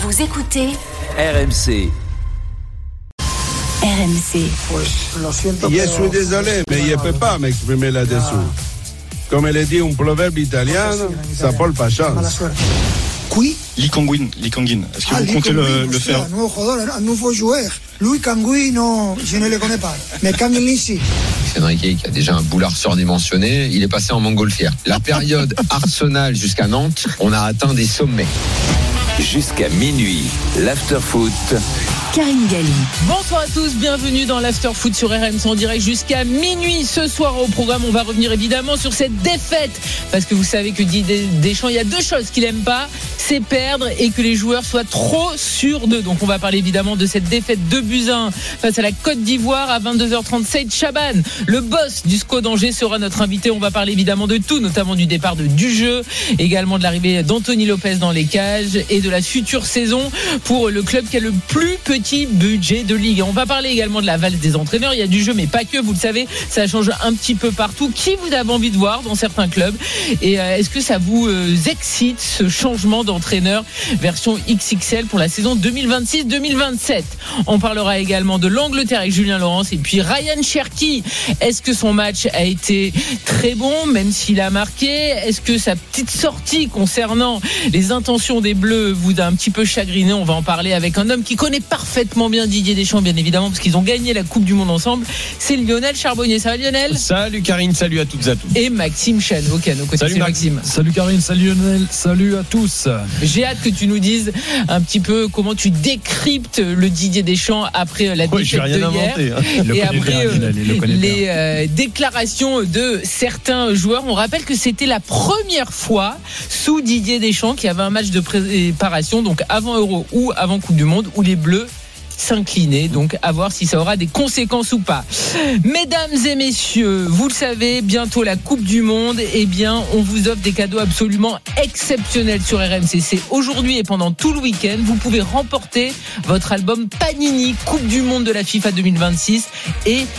Vous écoutez RMC. RMC. Je suis désolé, mais il ne peut pas m'exprimer là-dessous. Comme elle dit un proverbe italien, ça parle pas chance. Qui? Lee Kang-in. Est-ce que vous comptez le faire? Un nouveau joueur. Louis Kang-in, non, je ne le connais pas. Mais Kang-in ici. Enrique, qui a déjà un boulard surdimensionné, il est passé en montgolfière. La période Arsenal jusqu'à Nantes, on a atteint des sommets. Jusqu'à minuit, l'after-foot. Karine Galli. Bonsoir à tous, bienvenue dans l'After-Foot sur RMC en direct jusqu'à minuit. Ce soir au programme, on va revenir évidemment sur cette défaite. Parce que vous savez que Didier Deschamps, il y a deux choses qu'il n'aime pas, c'est perdre et que les joueurs soient trop sûrs d'eux. Donc on va parler évidemment de cette défaite 2-1 face à la Côte d'Ivoire à 22h30. Saïd Chaban, le boss du SCO d'Angers, sera notre invité. On va parler évidemment de tout, notamment du départ de Dujeu, également de l'arrivée d'Anthony Lopez dans les cages et de la future saison pour le club qui a le plus petit budget de Ligue. On va parler également de la valse des entraîneurs. Il y a du jeu, mais pas que, vous le savez, ça change un petit peu partout. Qui vous avez envie de voir dans certains clubs? Et est-ce que ça vous excite, ce changement d'entraîneur version XXL pour la saison 2026-2027? On parlera également de l'Angleterre avec Julien Laurens et puis Ryan Cherki. Est-ce que son match a été très bon, même s'il a marqué? Est-ce que sa petite sortie concernant les intentions des Bleus vous a un petit peu chagriné? On va en parler avec un homme qui connaît parfaitement bien Didier Deschamps, bien évidemment, parce qu'ils ont gagné la Coupe du Monde ensemble. C'est Lionel Charbonnier. Ça va, Lionel? Salut Karine, salut à toutes et à tous. Et Maxime Chano, qui est à nos côtés. Salut Maxime. Salut Karine, salut Lionel, salut à tous. J'ai hâte que tu nous dises un petit peu comment tu décryptes le Didier Deschamps après la défaite de hier et après les déclarations de certains joueurs. On rappelle que c'était la première fois sous Didier Deschamps qu'il y avait un match de préparation, donc avant Euro ou avant Coupe du Monde, où les Bleus s'incliner, donc à voir si ça aura des conséquences ou pas. Mesdames et messieurs, vous le savez, bientôt la Coupe du Monde, eh bien on vous offre des cadeaux absolument exceptionnels sur RMC. C'est aujourd'hui et pendant tout le week-end, vous pouvez remporter votre album Panini Coupe du Monde de la FIFA 2026 et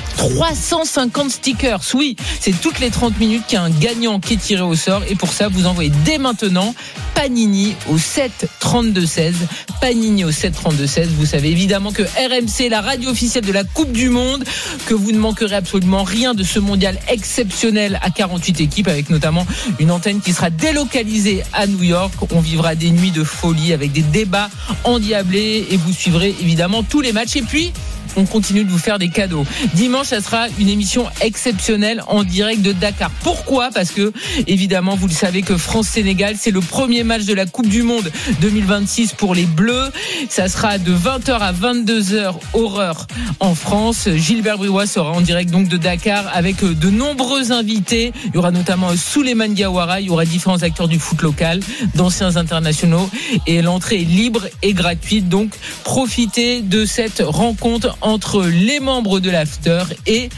350 stickers. Oui, c'est toutes les 30 minutes qu'il y a un gagnant qui est tiré au sort, et pour ça vous envoyez dès maintenant Panini au 7 32 16. Panini au 7 32 16. Vous savez évidemment que RMC est la radio officielle de la Coupe du Monde, que vous ne manquerez absolument rien de ce mondial exceptionnel à 48 équipes, avec notamment une antenne qui sera délocalisée à New York. On vivra des nuits de folie avec des débats endiablés et vous suivrez évidemment tous les matchs. Et puis on continue de vous faire des cadeaux. Dimanche, ça sera une émission exceptionnelle en direct de Dakar. Pourquoi? Parce que, évidemment, vous le savez que France-Sénégal, c'est le premier match de la Coupe du Monde 2026 pour les Bleus. Ça sera de 20h à 22h, horreur en France. Gilbert Briouat sera en direct donc de Dakar avec de nombreux invités. Il y aura notamment Souleymane Diawara, il y aura différents acteurs du foot local, d'anciens internationaux, et l'entrée est libre et gratuite. Donc, profitez de cette rencontre entre les membres de l'After et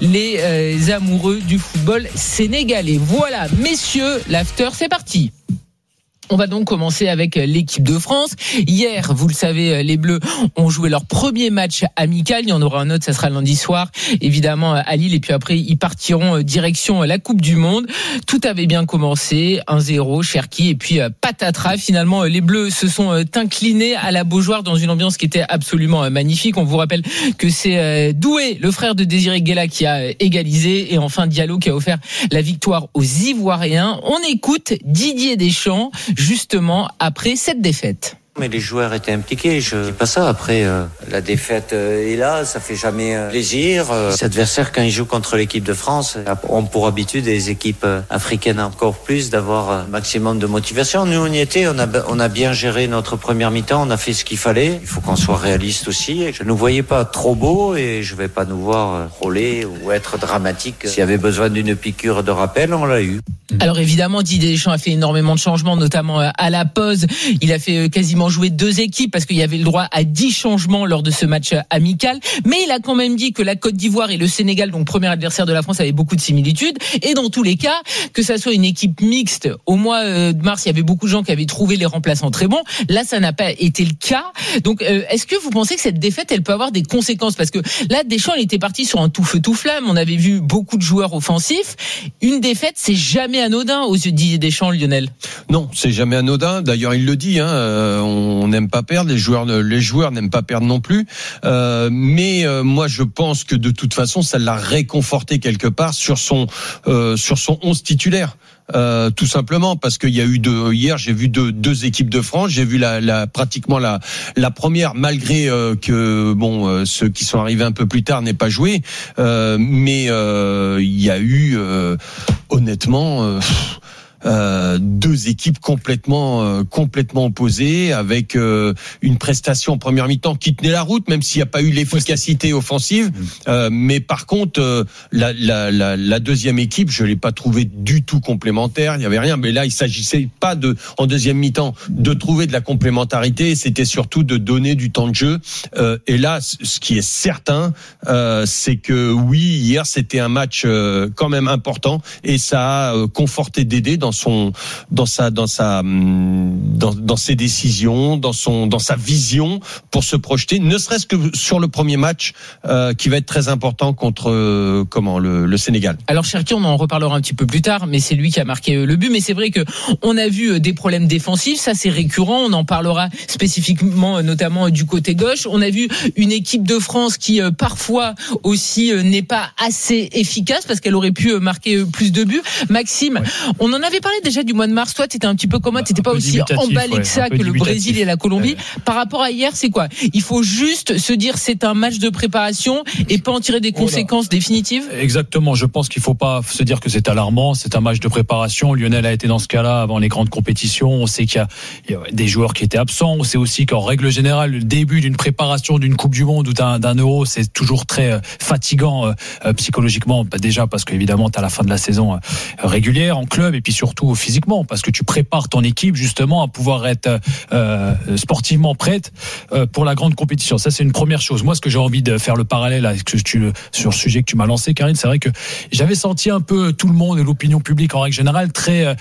les amoureux du football sénégalais. Voilà, messieurs, l'After, c'est parti. On va donc commencer avec l'équipe de France. Hier, vous le savez, les Bleus ont joué leur premier match amical. Il y en aura un autre, ça sera lundi soir, évidemment, à Lille. Et puis après, ils partiront direction la Coupe du Monde. Tout avait bien commencé, 1-0, Cherki, et puis patatras. Finalement, les Bleus se sont inclinés à la Beaujoire dans une ambiance qui était absolument magnifique. On vous rappelle que c'est Doué, le frère de Désiré Guela, qui a égalisé. Et enfin, Diallo qui a offert la victoire aux Ivoiriens. On écoute Didier Deschamps justement après cette défaite. Mais les joueurs étaient impliqués, je dis pas ça. Après, la défaite est là, ça fait jamais plaisir. Cet adversaire, quand il joue contre l'équipe de France, ont pour habitude les équipes africaines encore plus d'avoir un maximum de motivation. Nous, on y était, on a bien géré notre première mi-temps, on a fait ce qu'il fallait. Il faut qu'on soit réaliste aussi. Je ne nous voyais pas trop beau et je vais pas nous voir rôler ou être dramatique. S'il y avait besoin d'une piqûre de rappel, on l'a eu. Alors évidemment, Didier Deschamps a fait énormément de changements, notamment à la pause. Il a fait quasiment jouer deux équipes parce qu'il y avait le droit à 10 changements lors de ce match amical. Mais il a quand même dit que la Côte d'Ivoire et le Sénégal, donc premier adversaire de la France, avaient beaucoup de similitudes. Et dans tous les cas, que ça soit une équipe mixte, au mois de mars, il y avait beaucoup de gens qui avaient trouvé les remplaçants très bons. Là, ça n'a pas été le cas. Donc, est-ce que vous pensez que cette défaite, elle peut avoir des conséquences? Parce que là, Deschamps, il était parti sur un tout feu tout flamme. On avait vu beaucoup de joueurs offensifs. Une défaite, c'est jamais anodin aux yeux de Didier Deschamps, Lionel. Non, c'est jamais anodin. D'ailleurs, il le dit. on n'aime pas perdre, les joueurs n'aiment pas perdre non plus. Mais moi, je pense que de toute façon, ça l'a réconforté quelque part sur son 11 titulaire. Tout simplement parce qu'il y a eu hier j'ai vu deux équipes de France, j'ai vu pratiquement la première, malgré que ceux qui sont arrivés un peu plus tard n'aient pas joué, mais il y a eu honnêtement deux équipes complètement opposées, avec une prestation en première mi-temps qui tenait la route, même s'il n'y a pas eu l'efficacité offensive. Mais par contre, la deuxième équipe, je l'ai pas trouvée du tout complémentaire. Il y avait rien. Mais là, il s'agissait pas en deuxième mi-temps de trouver de la complémentarité. C'était surtout de donner du temps de jeu. Et là, ce qui est certain, c'est que oui, hier, c'était un match quand même important, et ça a conforté Dédé dans ses décisions, dans sa vision pour se projeter, ne serait-ce que sur le premier match qui va être très important contre le Sénégal. Alors Cherki, on en reparlera un petit peu plus tard, mais c'est lui qui a marqué le but. Mais c'est vrai que on a vu des problèmes défensifs, ça c'est récurrent. On en parlera spécifiquement, notamment du côté gauche. On a vu une équipe de France qui parfois aussi n'est pas assez efficace, parce qu'elle aurait pu marquer plus de buts. Maxime, on en avait parlé déjà du mois de mars. Toi, t'étais un petit peu comme moi, t'étais pas aussi emballé que ça, que le Brésil et la Colombie. Par rapport à hier, c'est quoi? Il faut juste se dire c'est un match de préparation et pas en tirer des conséquences définitives. Exactement. Je pense qu'il faut pas se dire que c'est alarmant. C'est un match de préparation. Lionel a été dans ce cas-là avant les grandes compétitions. On sait qu'il y a des joueurs qui étaient absents. On sait aussi qu'en règle générale, le début d'une préparation d'une Coupe du Monde ou d'un Euro, c'est toujours très fatigant psychologiquement. Déjà parce qu'évidemment, t'as la fin de la saison régulière en club, et puis surtout physiquement, parce que tu prépares ton équipe justement à pouvoir être sportivement prête pour la grande compétition. Ça, c'est une première chose. Moi, ce que j'ai envie de faire le parallèle avec sur le sujet que tu m'as lancé, Karine, c'est vrai que j'avais senti un peu tout le monde et l'opinion publique en règle générale très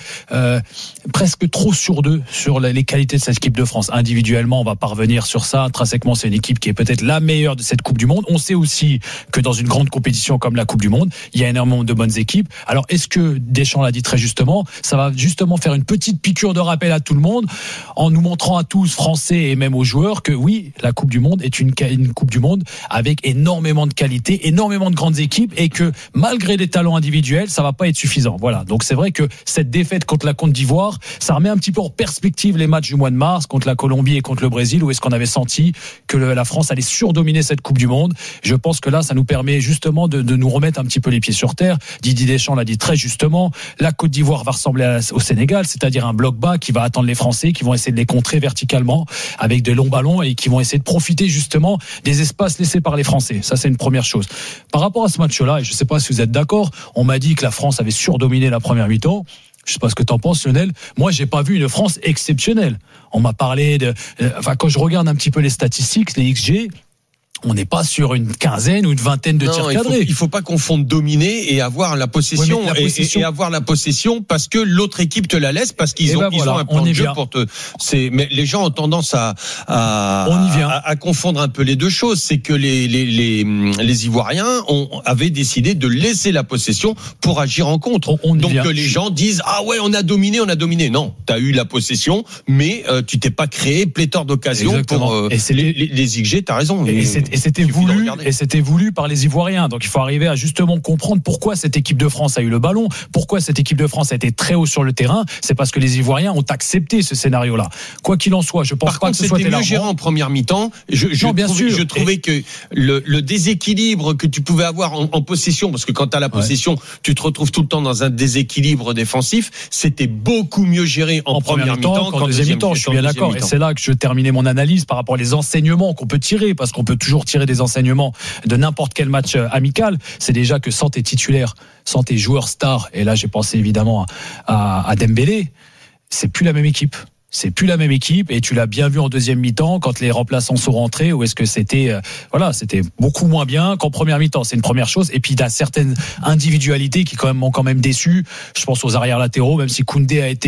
presque trop sur deux sur les qualités de cette équipe de France. Individuellement, on va pas revenir sur ça. Intrinsèquement, c'est une équipe qui est peut-être la meilleure de cette Coupe du Monde. On sait aussi que dans une grande compétition comme la Coupe du Monde, il y a énormément de bonnes équipes. Alors, est-ce que Deschamps l'a dit très justement, ça va justement faire une petite piqûre de rappel à tout le monde, en nous montrant à tous, Français et même aux joueurs, que oui, la Coupe du Monde est une Coupe du Monde avec énormément de qualité, énormément de grandes équipes, et que malgré les talents individuels, ça va pas être suffisant. Voilà. Donc c'est vrai que cette défaite contre la Côte d'Ivoire, ça remet un petit peu en perspective les matchs du mois de mars contre la Colombie et contre le Brésil, où est-ce qu'on avait senti que la France allait surdominer cette Coupe du Monde. Je pense que là, ça nous permet justement de nous remettre un petit peu les pieds sur terre. Didier Deschamps l'a dit très justement, la Côte d'Ivoire va ressembler au Sénégal, c'est-à-dire un bloc bas qui va attendre les Français, qui vont essayer de les contrer verticalement avec des longs ballons, et qui vont essayer de profiter justement des espaces laissés par les Français. Ça, c'est une première chose. Par rapport à ce match-là, et je ne sais pas si vous êtes d'accord, on m'a dit que la France avait surdominé la première mi-temps. Je sais pas ce que t'en penses, Lionel. Moi, j'ai pas vu une France exceptionnelle. On m'a parlé quand je regarde un petit peu les statistiques, les XG, on n'est pas sur une quinzaine ou une vingtaine de tirs cadrés. Il faut pas confondre dominer et avoir la possession, et avoir la possession parce que l'autre équipe te la laisse, parce qu'ils ont un plan de jeu pour te. Mais les gens ont tendance à confondre un peu les deux choses. C'est que les Ivoiriens avaient décidé de laisser la possession pour agir en contre. Donc que les gens disent on a dominé. Non, t'as eu la possession, mais tu t'es pas créé pléthore d'occasions. Exactement. Pour les XG. T'as raison. Et c'était voulu par les Ivoiriens. Donc il faut arriver à justement comprendre pourquoi cette équipe de France a eu le ballon, pourquoi cette équipe de France a été très haut sur le terrain. C'est parce que les Ivoiriens ont accepté ce scénario-là. Quoi qu'il en soit, je pense pas que ce soit c'était mieux géré en première mi-temps. Je trouvais que le déséquilibre que tu pouvais avoir en possession, parce que quand tu as la possession, tu te retrouves tout le temps dans un déséquilibre défensif, c'était beaucoup mieux géré en première mi-temps qu'en deuxième mi-temps. Je suis bien d'accord. Et c'est là que je terminais mon analyse par rapport aux enseignements qu'on peut tirer, parce qu'on peut toujours tirer des enseignements de n'importe quel match amical. C'est déjà que sans tes titulaires, sans tes joueurs stars, et là j'ai pensé évidemment à Dembélé, c'est plus la même équipe. C'est plus la même équipe, et tu l'as bien vu en deuxième mi-temps quand les remplaçants sont rentrés, où est-ce que c'était c'était beaucoup moins bien qu'en première mi-temps. C'est une première chose. Et puis il y a certaines individualités qui m'ont quand même déçu. Je pense aux arrières latéraux, même si Koundé a été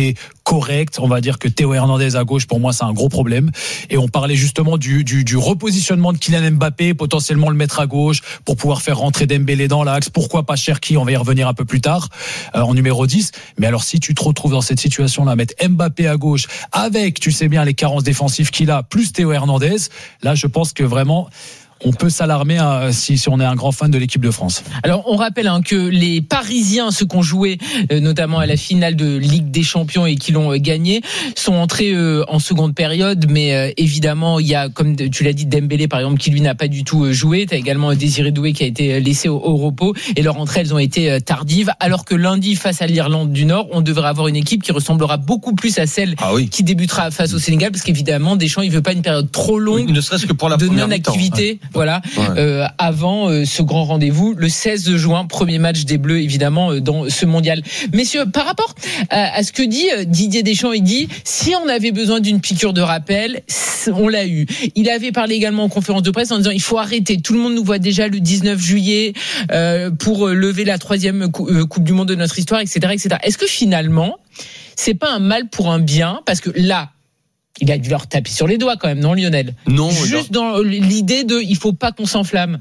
correct. On va dire que Théo Hernandez à gauche, pour moi, c'est un gros problème. Et on parlait justement du repositionnement de Kylian Mbappé, potentiellement le mettre à gauche pour pouvoir faire rentrer Dembélé dans l'axe. Pourquoi pas Cherki? On va y revenir un peu plus tard, en numéro 10. Mais alors, si tu te retrouves dans cette situation-là, mettre Mbappé à gauche avec, tu sais bien, les carences défensives qu'il a, plus Théo Hernandez, là, je pense que vraiment, on peut s'alarmer si on est un grand fan de l'équipe de France. Alors, on rappelle que les Parisiens, ceux qui ont joué notamment à la finale de Ligue des Champions et qui l'ont gagné, sont entrés en seconde période. Mais évidemment, il y a, comme tu l'as dit, Dembélé, par exemple, qui lui n'a pas du tout joué. Tu as également Désiré Doué qui a été laissé au repos. Et leurs entrées, elles ont été tardives. Alors que lundi, face à l'Irlande du Nord, on devrait avoir une équipe qui ressemblera beaucoup plus à celle qui débutera face au Sénégal. Parce qu'évidemment, Deschamps, il veut pas une période trop longue ne serait-ce que pour la de première non-activité. Voilà, avant ce grand rendez-vous, le 16 juin, premier match des Bleus, évidemment, dans ce mondial. Messieurs, par rapport à ce que dit Didier Deschamps, il dit, si on avait besoin d'une piqûre de rappel, on l'a eu. Il avait parlé également en conférence de presse en disant, il faut arrêter. Tout le monde nous voit déjà le 19 juillet pour lever la 3e Coupe du Monde de notre histoire, etc., etc. Est-ce que finalement, c'est pas un mal pour un bien? Parce que là, il a dû leur taper sur les doigts quand même, non, Lionel? Non. Juste dans l'idée de, il faut pas qu'on s'enflamme.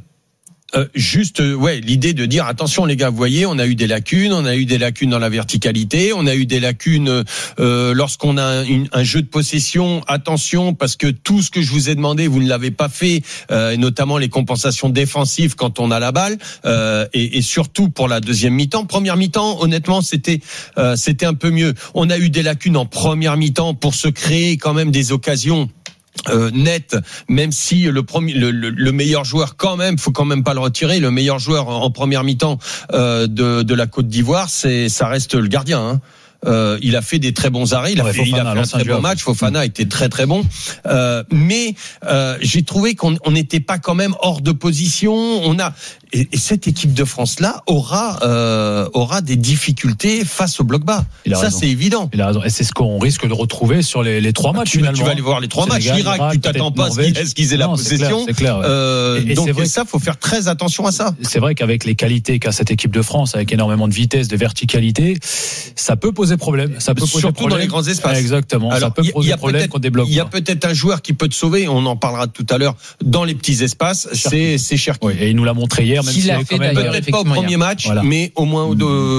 L'idée de dire attention les gars, vous voyez, on a eu des lacunes dans la verticalité, on a eu des lacunes lorsqu'on a un jeu de possession. Attention, parce que tout ce que je vous ai demandé, vous ne l'avez pas fait, et notamment les compensations défensives quand on a la balle, et surtout pour la deuxième mi-temps. Première mi-temps, honnêtement, c'était un peu mieux. On a eu des lacunes en première mi-temps pour se créer quand même des occasions. Net, même si le meilleur joueur, quand même, faut quand même pas le retirer, le meilleur joueur en première mi-temps de la Côte d'Ivoire, ça reste le gardien. Il a fait des très bons arrêts, il a fait un très bon match. Fofana était très très bon, mais j'ai trouvé qu'on n'était pas quand même hors de position. Et cette équipe de France là aura des difficultés face au bloc bas. Ça c'est évident. Il a raison. Et c'est ce qu'on risque de retrouver sur les 3 matchs finalement. Tu vas aller voir les 3 matchs. L'Irak, tu t'attends pas à ce qu'ils aient la possession. C'est clair. Et donc ça, faut faire très attention à ça. C'est vrai qu'avec les qualités qu'a cette équipe de France, avec énormément de vitesse, de verticalité, ça peut poser problème. Ça peut poser surtout problème. Dans les grands espaces. Exactement. Alors, ça peut poser problème qu'on débloque. Il y a peut-être un joueur qui peut te sauver. On en parlera tout à l'heure. Dans les petits espaces, c'est Cherki. Oui, et il nous l'a montré hier. Même s'il a fait peut-être pas au premier match, mais au moins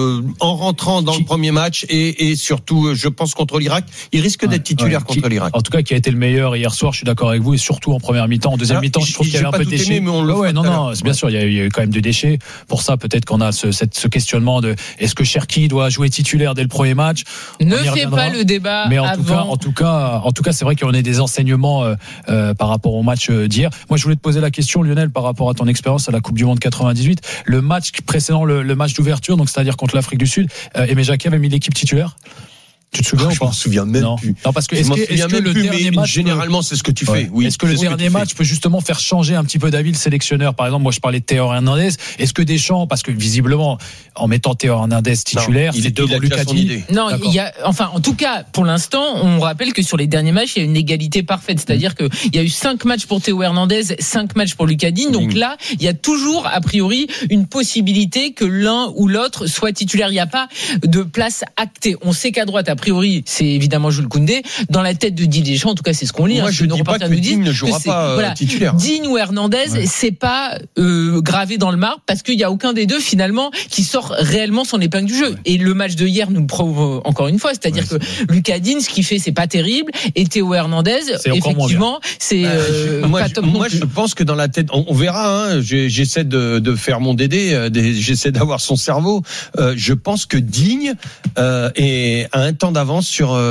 en rentrant dans le premier match et surtout, je pense contre l'Irak, il risque d'être titulaire contre l'Irak. En tout cas, qui a été le meilleur hier soir. Je suis d'accord avec vous, et surtout en première mi-temps. En deuxième mi-temps, je trouve qu'il y avait un peu de déchets. C'est bien sûr, il y a eu quand même des déchets. Pour ça, peut-être qu'on a ce questionnement de est-ce que Cherki doit jouer titulaire dès le premier match? Ne fais pas le débat. Mais en tout cas, c'est vrai qu'on a des enseignements par rapport au match d'hier. Moi, je voulais te poser la question, Lionel, par rapport à ton expérience à la Coupe du Monde 98. Le match précédent, le match d'ouverture, donc c'est-à-dire contre l'Afrique du Sud, Aimé Jacquet avait mis l'équipe titulaire. Tu te souviens ou pas? Je m'en souviens même plus. Non, parce que est-ce que le dernier match généralement c'est ce que tu fais. Oui. Est-ce que le dernier match peut justement faire changer un petit peu d'avis le sélectionneur? Par exemple, moi je parlais de Théo Hernandez. Est-ce que Deschamps, parce que visiblement en mettant Théo Hernandez titulaire, c'est devant Lucas Digne. Non, en tout cas, pour l'instant, on rappelle que sur les derniers matchs, il y a une égalité parfaite, c'est-à-dire que il y a eu 5 matchs pour Théo Hernandez, 5 matchs pour Lucas Digne. Donc là, il y a toujours a priori une possibilité que l'un ou l'autre soit titulaire. Il n'y a pas de place actée. On sait qu'à droite, a priori, c'est évidemment Jules Koundé. Dans la tête de Didier Deschamps, en tout cas, c'est ce qu'on lit. Moi, je ne dis pas que Digne ne jouera pas titulaire. Digne ou Hernandez, c'est pas gravé dans le marbre parce qu'il y a aucun des deux finalement qui sort réellement son épingle du jeu. Et le match de hier nous prouve encore une fois, c'est-à-dire que Lucas Digne, ce qu'il fait, c'est pas terrible, et Théo Hernandez, effectivement, c'est moi, je pense que dans la tête, on verra. J'essaie de faire mon Dédé, j'essaie d'avoir son cerveau. Je pense que Digne a un temps d'avance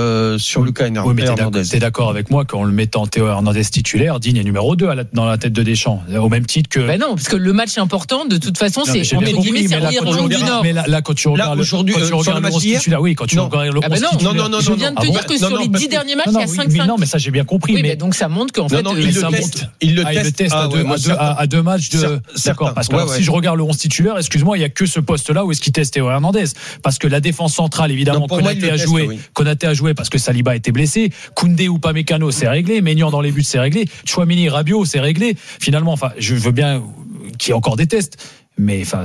sur Lucas Hernandez. Oui, mais t'es d'accord avec moi qu'en le mettant Théo Hernandez titulaire, Digne est numéro 2 dans la tête de Deschamps, au même titre que. Ben non, parce que le match important, de toute façon, c'est entre guillemets, c'est l'Irlande du Nord. Mais là, quand tu regardes le match titulaire, oui, quand tu regardes le titulaire. Non, je viens de te dire que sur les 10 derniers matchs, il y a 5-5. Non, mais ça, j'ai bien compris. Oui, mais donc ça montre qu'en fait, il le teste à 2 matchs de. D'accord. Parce que si je regarde le 11 titulaire, excuse-moi, il y a que ce poste-là où est-ce qu'il teste Théo Hernandez, parce que la défense centrale, évidemment, Konaté a joué parce que Saliba était blessé. Koundé ou Upamecano, c'est réglé. Maignan dans les buts, c'est réglé. Tchouaméni, Rabiot, c'est réglé. Finalement, enfin, je veux bien qu'il y ait encore des tests. Mais enfin,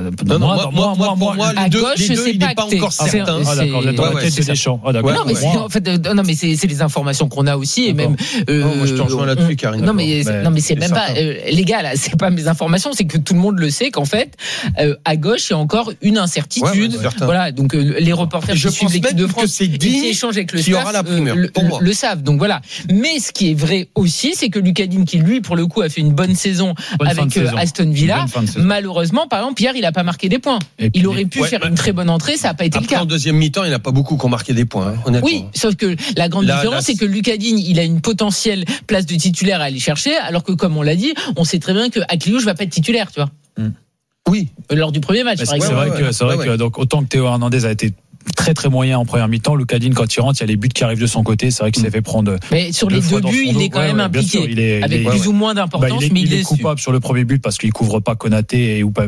moi, à gauche, c'est il n'est pas encore certain. Ah d'accord, vous êtes dans la tête de Deschamps. Ah d'accord. Non, mais c'est les informations qu'on a aussi, et même. Moi, je te rejoins là-dessus, Karine. Non, mais c'est même pas les gars là, c'est pas mes informations, c'est que tout le monde le sait qu'en fait, à gauche, il y a encore une incertitude. Voilà, donc les reporters qui suivent l'équipe de France et qui échangent avec le staff le savent. Donc voilà. Mais ce qui est vrai aussi, c'est que Lucas Digne, qui lui, pour le coup, a fait une bonne saison avec Aston Villa, malheureusement, par exemple, Pierre, il n'a pas marqué des points. Il aurait pu faire une très bonne entrée, ça n'a pas été le cas. En deuxième mi-temps, il n'y en a pas beaucoup qui ont marqué des points, honnêtement. Oui, sauf que la grande différence, c'est que Lucas Digne, il a une potentielle place de titulaire à aller chercher, alors que, comme on l'a dit, on sait très bien que Akliouche va pas être titulaire, tu vois. Oui. Lors du premier match, par exemple. C'est vrai que donc, autant que Théo Hernandez a été très très moyen en première mi-temps, Lucas Digne, quand il rentre, il y a les buts qui arrivent de son côté. C'est vrai qu'il s'est fait prendre. Mais sur les deux buts, il est quand même impliqué, avec plus ou moins d'importance, mais il est coupable sur le premier but parce qu'il couvre pas Konaté ou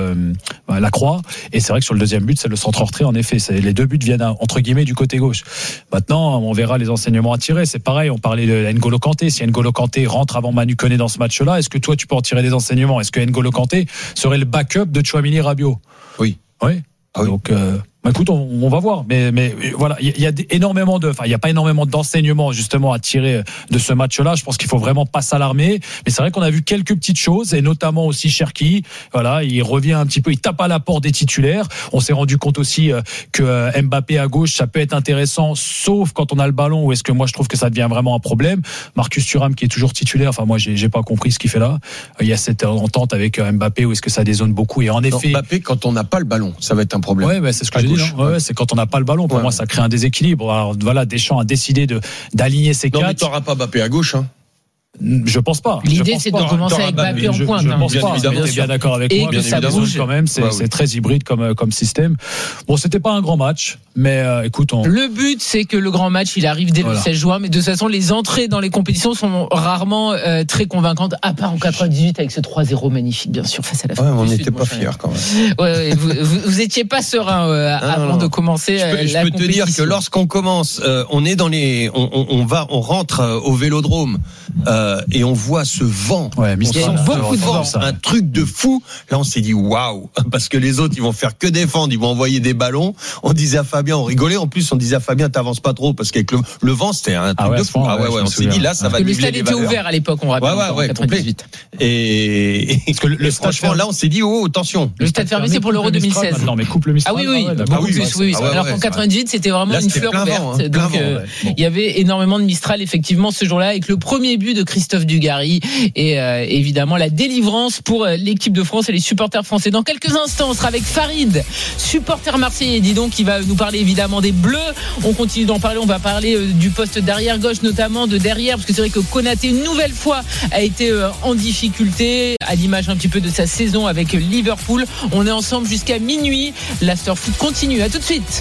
Lacroix. Et c'est vrai que sur le deuxième but, c'est le centre retrait. En effet, les deux buts viennent entre guillemets du côté gauche. Maintenant, on verra les enseignements à tirer. C'est pareil. On parlait de N'Golo Kanté. Si N'Golo Kanté rentre avant Manu Koné dans ce match-là, est-ce que toi tu peux en tirer des enseignements? Est-ce que N'Golo Kanté serait le backup de Tchouaméni Rabiot? Oui. Donc. Écoute, on va voir, mais voilà, il y a énormément il y a pas énormément d'enseignements justement à tirer de ce match-là. Je pense qu'il faut vraiment pas s'alarmer, mais c'est vrai qu'on a vu quelques petites choses, et notamment aussi Cherki. Voilà, il revient un petit peu, il tape à la porte des titulaires. On s'est rendu compte aussi que Mbappé à gauche, ça peut être intéressant, sauf quand on a le ballon. Où est-ce que moi je trouve que ça devient vraiment un problème. Marcus Thuram qui est toujours titulaire. Enfin moi j'ai pas compris ce qu'il fait là. Il y a cette entente avec Mbappé où est-ce que ça dézone beaucoup. Et en effet, Mbappé quand on n'a pas le ballon, ça va être un problème. Ouais, c'est ce que j'ai dit. C'est quand on n'a pas le ballon. Pour moi, ça crée un déséquilibre. Alors voilà, Deschamps a décidé d'aligner ses quatre. Non, mais t'auras pas Mbappé à gauche, hein. Je pense pas. L'idée, c'est de commencer avec Mbappé en pointe. Je pense pas. Vous êtes bien d'accord avec moi. Et que ça bouge quand même. C'est très hybride comme système. Bon, c'était pas un grand match, mais écoute, le but, c'est que le grand match, il arrive dès le 16 juin. Mais de toute façon, les entrées dans les compétitions sont rarement très convaincantes, à part en 98 avec ce 3-0 magnifique, bien sûr, face à la France. On n'était pas fiers quand même. Vous étiez pas serein avant de commencer la compétition. Je peux te dire que lorsqu'on commence, on est dans les, on rentre au Vélodrome. Et on voit ce vent, il y a beaucoup de vent, un truc de fou. Là, on s'est dit waouh, parce que les autres, ils vont faire que défendre, ils vont envoyer des ballons. On disait à Fabien, on rigolait. En plus, on disait à Fabien, t'avances pas trop, parce qu'avec le vent, c'était un truc de fou. On s'est dit là, ça va. Le stade était ouvert à l'époque, on rappelle. En 98. Et parce que franchement, là, on s'est dit attention. Le stade fermé, c'est pour l'Euro 2016. Non, mais coupe le Mistral. Ah oui. Alors qu'en 98, c'était vraiment une fleur ouverte. Donc, il y avait énormément de Mistral effectivement ce jour-là, avec le premier but de Christophe Dugarry et évidemment la délivrance pour l'équipe de France et les supporters français. Dans quelques instants, on sera avec Farid, supporter marseillais, dis donc, qui va nous parler évidemment des Bleus. On continue d'en parler, on va parler du poste d'arrière gauche, notamment de derrière, parce que c'est vrai que Konaté une nouvelle fois a été en difficulté, à l'image un petit peu de sa saison avec Liverpool. On est ensemble jusqu'à minuit. L'Afterfoot continue, à tout de suite.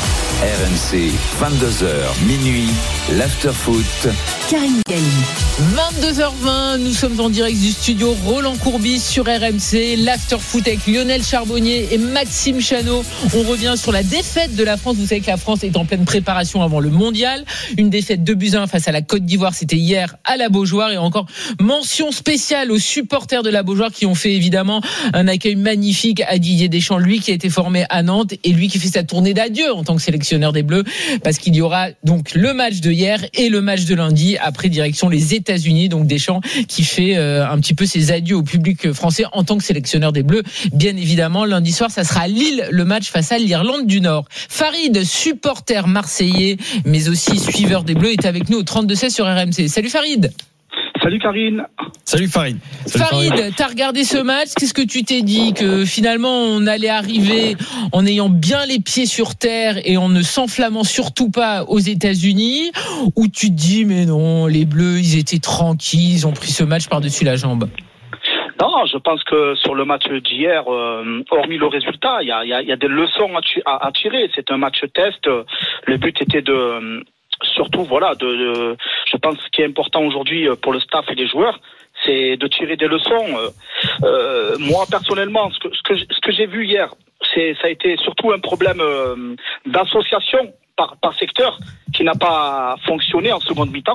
RMC, 22h, minuit, l'Afterfoot. Karine Galli. 22h20, nous sommes en direct du studio Roland Courbis sur RMC, l'Afterfoot avec Lionel Charbonnier et Maxime Chanot. On revient sur la défaite de la France. Vous savez que la France est en pleine préparation avant le mondial. Une défaite 2-1 face à la Côte d'Ivoire, c'était hier à la Beaujoire. Et encore mention spéciale aux supporters de la Beaujoire qui ont fait évidemment un accueil magnifique à Didier Deschamps, lui qui a été formé à Nantes et lui qui fait sa tournée d'adieu en tant que sélectionneur des Bleus, parce qu'il y aura donc le match de hier et le match de lundi. Après, direction les États-Unis, donc Deschamps qui fait un petit peu ses adieux au public français en tant que sélectionneur des Bleus. Bien évidemment, lundi soir, ça sera à Lille, le match face à l'Irlande du Nord. Farid, supporter marseillais, mais aussi suiveur des Bleus, est avec nous au 32-16 sur RMC. Salut Farid. Salut Karine. Salut Farid. Farid, t'as regardé ce match, qu'est-ce que tu t'es dit? Que finalement on allait arriver en ayant bien les pieds sur terre et en ne s'enflammant surtout pas aux États-Unis, ou tu te dis mais non, les Bleus ils étaient tranquilles, ils ont pris ce match par-dessus la jambe? Non, je pense que sur le match d'hier, hormis le résultat, il y a des leçons à tirer. C'est un match test. Le but était surtout, je pense que ce qui est important aujourd'hui pour le staff et les joueurs, c'est de tirer des leçons. Moi, personnellement, ce que j'ai vu hier, ça a été surtout un problème d'association par secteur qui n'a pas fonctionné en seconde mi-temps.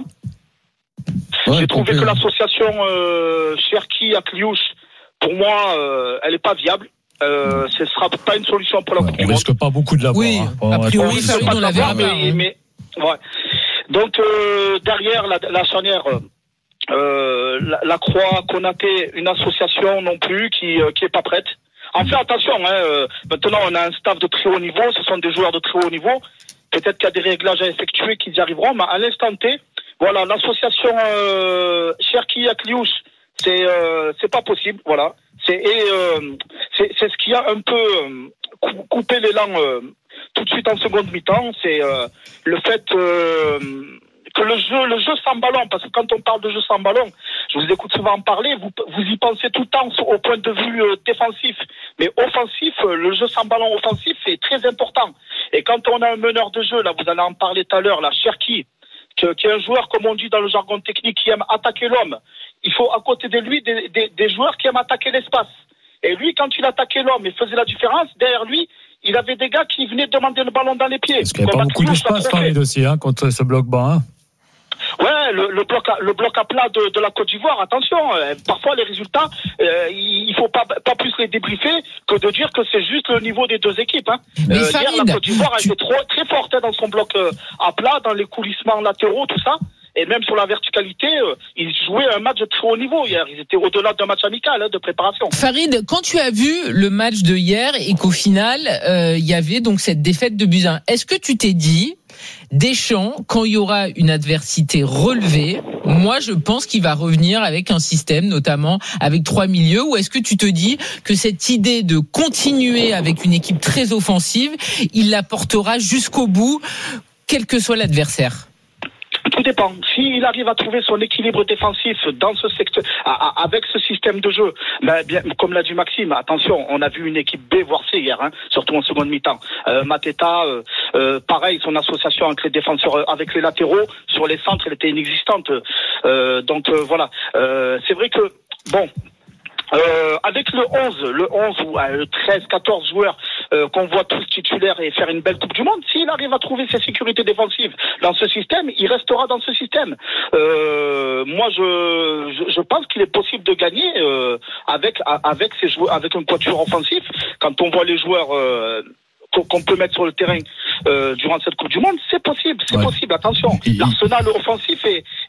Ouais, j'ai trouvé que l'association Cherki Akliouche, pour moi, elle n'est pas viable. ce sera pas une solution pour la Coupe du Monde. On risque pas beaucoup de l'avoir. Oui, a priori, Farid, on l'avait mais ouais. Donc derrière la charnière, la Croix, Konaté, une association non plus qui est pas prête. Enfin attention, maintenant on a un staff de très haut niveau, ce sont des joueurs de très haut niveau. Peut-être qu'il y a des réglages à effectuer qu'ils y arriveront, mais à l'instant T, voilà, l'association Cherki Akliouche, c'est pas possible, voilà. C'est ce qui a un peu coupé l'élan tout de suite en seconde mi-temps, c'est le fait que le jeu sans ballon, parce que quand on parle de jeu sans ballon, je vous écoute souvent en parler, vous y pensez tout le temps au point de vue défensif, mais offensif, le jeu sans ballon offensif est très important. Et quand on a un meneur de jeu, là vous allez en parler tout à l'heure, là, Cherki, qui est un joueur, comme on dit dans le jargon technique, qui aime attaquer l'homme, il faut à côté de lui des joueurs qui aiment attaquer l'espace. Et lui, quand il attaquait l'homme et faisait la différence, derrière lui, il avait des gars qui venaient demander le ballon dans les pieds. Parce qu'il n'y a pas beaucoup d'espace dans les dossiers, contre ce bloc bas. Hein. Ouais, le bloc à plat de la Côte d'Ivoire, attention, parfois les résultats, il faut pas plus les débriefer que de dire que c'est juste le niveau des deux équipes. Hein. Mais hier, Farid, la Côte d'Ivoire a été très forte dans son bloc à plat, dans les coulissements latéraux, tout ça. Et même sur la verticalité, ils jouaient un match de très haut niveau hier. Ils étaient au-delà d'un match amical, de préparation. Farid, quand tu as vu le match de hier et qu'au final, il y avait donc cette défaite de Buzyn, est-ce que tu t'es dit, Deschamps, quand il y aura une adversité relevée, moi je pense qu'il va revenir avec un système, notamment avec 3 milieux, ou est-ce que tu te dis que cette idée de continuer avec une équipe très offensive, il la portera jusqu'au bout, quel que soit l'adversaire? Tout dépend. S'il arrive à trouver son équilibre défensif dans ce secteur, avec ce système de jeu, bien, comme l'a dit Maxime, attention, on a vu une équipe B voire C hier, surtout en seconde mi-temps. Mateta, pareil, son association avec les défenseurs, avec les latéraux, sur les centres, elle était inexistante. Donc voilà. C'est vrai que bon. Avec le 11 ou 13, 14 joueurs qu'on voit tous titulaires et faire une belle Coupe du Monde, s'il arrive à trouver ses sécurités défensives dans ce système, il restera dans ce système. Moi, je pense qu'il est possible de gagner avec ces joueurs, avec un quatuor offensif. Quand on voit les joueurs qu'on peut mettre sur le terrain durant cette Coupe du Monde, c'est possible, Attention, l'arsenal offensif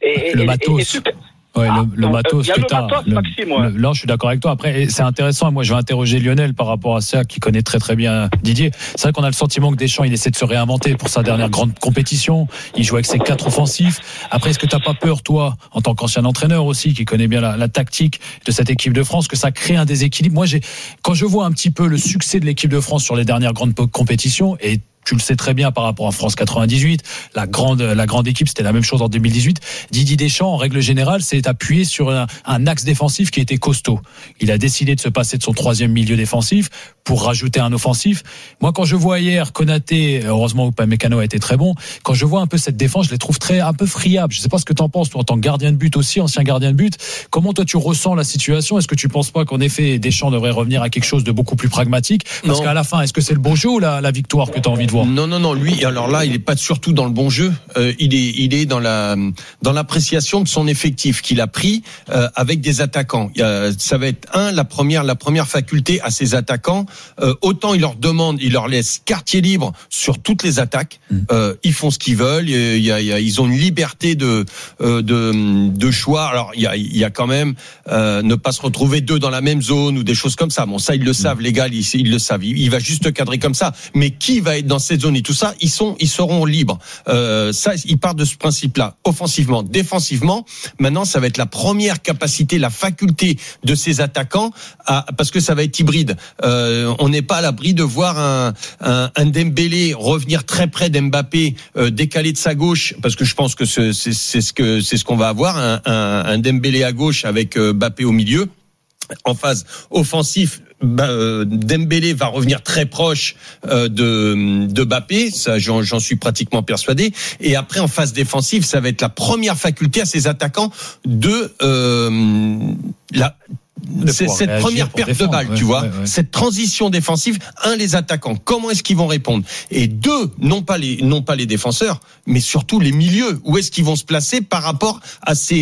est super. Ouais, le matos que t'as. Maxime, ouais. Là, je suis d'accord avec toi. Après, c'est intéressant. Moi, je vais interroger Lionel par rapport à ça, qui connaît très très bien Didier. C'est vrai qu'on a le sentiment que Deschamps, il essaie de se réinventer pour sa dernière grande compétition. Il joue avec ses 4 offensifs. Après, est-ce que t'as pas peur, toi, en tant qu'ancien entraîneur aussi, qui connaît bien la tactique de cette équipe de France, que ça crée un déséquilibre? Moi, quand je vois un petit peu le succès de l'équipe de France sur les dernières grandes compétitions, et tu le sais très bien par rapport à France 98, la grande équipe, c'était la même chose en 2018. Didier Deschamps, en règle générale, s'est appuyé sur un axe défensif qui était costaud. Il a décidé de se passer de son 3e milieu défensif pour rajouter un offensif. Moi, quand je vois hier Konaté, heureusement Upamecano a été très bon, quand je vois un peu cette défense, je les trouve un peu friables. Je sais pas ce que t'en penses, toi, en tant que gardien de but aussi, ancien gardien de but. Comment toi tu ressens la situation? Est-ce que tu penses pas qu'en effet, Deschamps devrait revenir à quelque chose de beaucoup plus pragmatique? Parce qu'à la fin, est-ce que c'est le beau jeu ou la victoire que t'as envie de voir? Non, lui, alors là, il est pas surtout dans le bon jeu. Il est dans l'appréciation de son effectif qu'il a pris avec des attaquants. Ça va être la première faculté à ses attaquants. Autant il leur laisse quartier libre sur toutes les attaques. Ils font ce qu'ils veulent. Ils ont une liberté de choix. Alors il y a quand même ne pas se retrouver 2 dans la même zone ou des choses comme ça. Bon, ça ils le savent, les gars, ils le savent. Il va juste cadrer comme ça. Mais qui va être dans cette zone et tout ça, ils seront libres. Ça, ils partent de ce principe-là. Offensivement, défensivement, maintenant, ça va être la première capacité, la faculté de ces attaquants, parce que ça va être hybride. On n'est pas à l'abri de voir un Dembélé revenir très près d'Mbappé, décalé de sa gauche, parce que je pense que c'est ce qu'on va avoir, un Dembélé à gauche avec Mbappé au milieu. En phase offensif, Dembélé va revenir très proche de Mbappé, ça j'en suis pratiquement persuadé. Et après en phase défensive, ça va être la première faculté à ces attaquants de c'est cette première perte de balle, tu vois, cette transition défensive. Les attaquants, comment est-ce qu'ils vont répondre? Et deux, non pas les défenseurs, mais surtout les milieux. Où est-ce qu'ils vont se placer par rapport à ces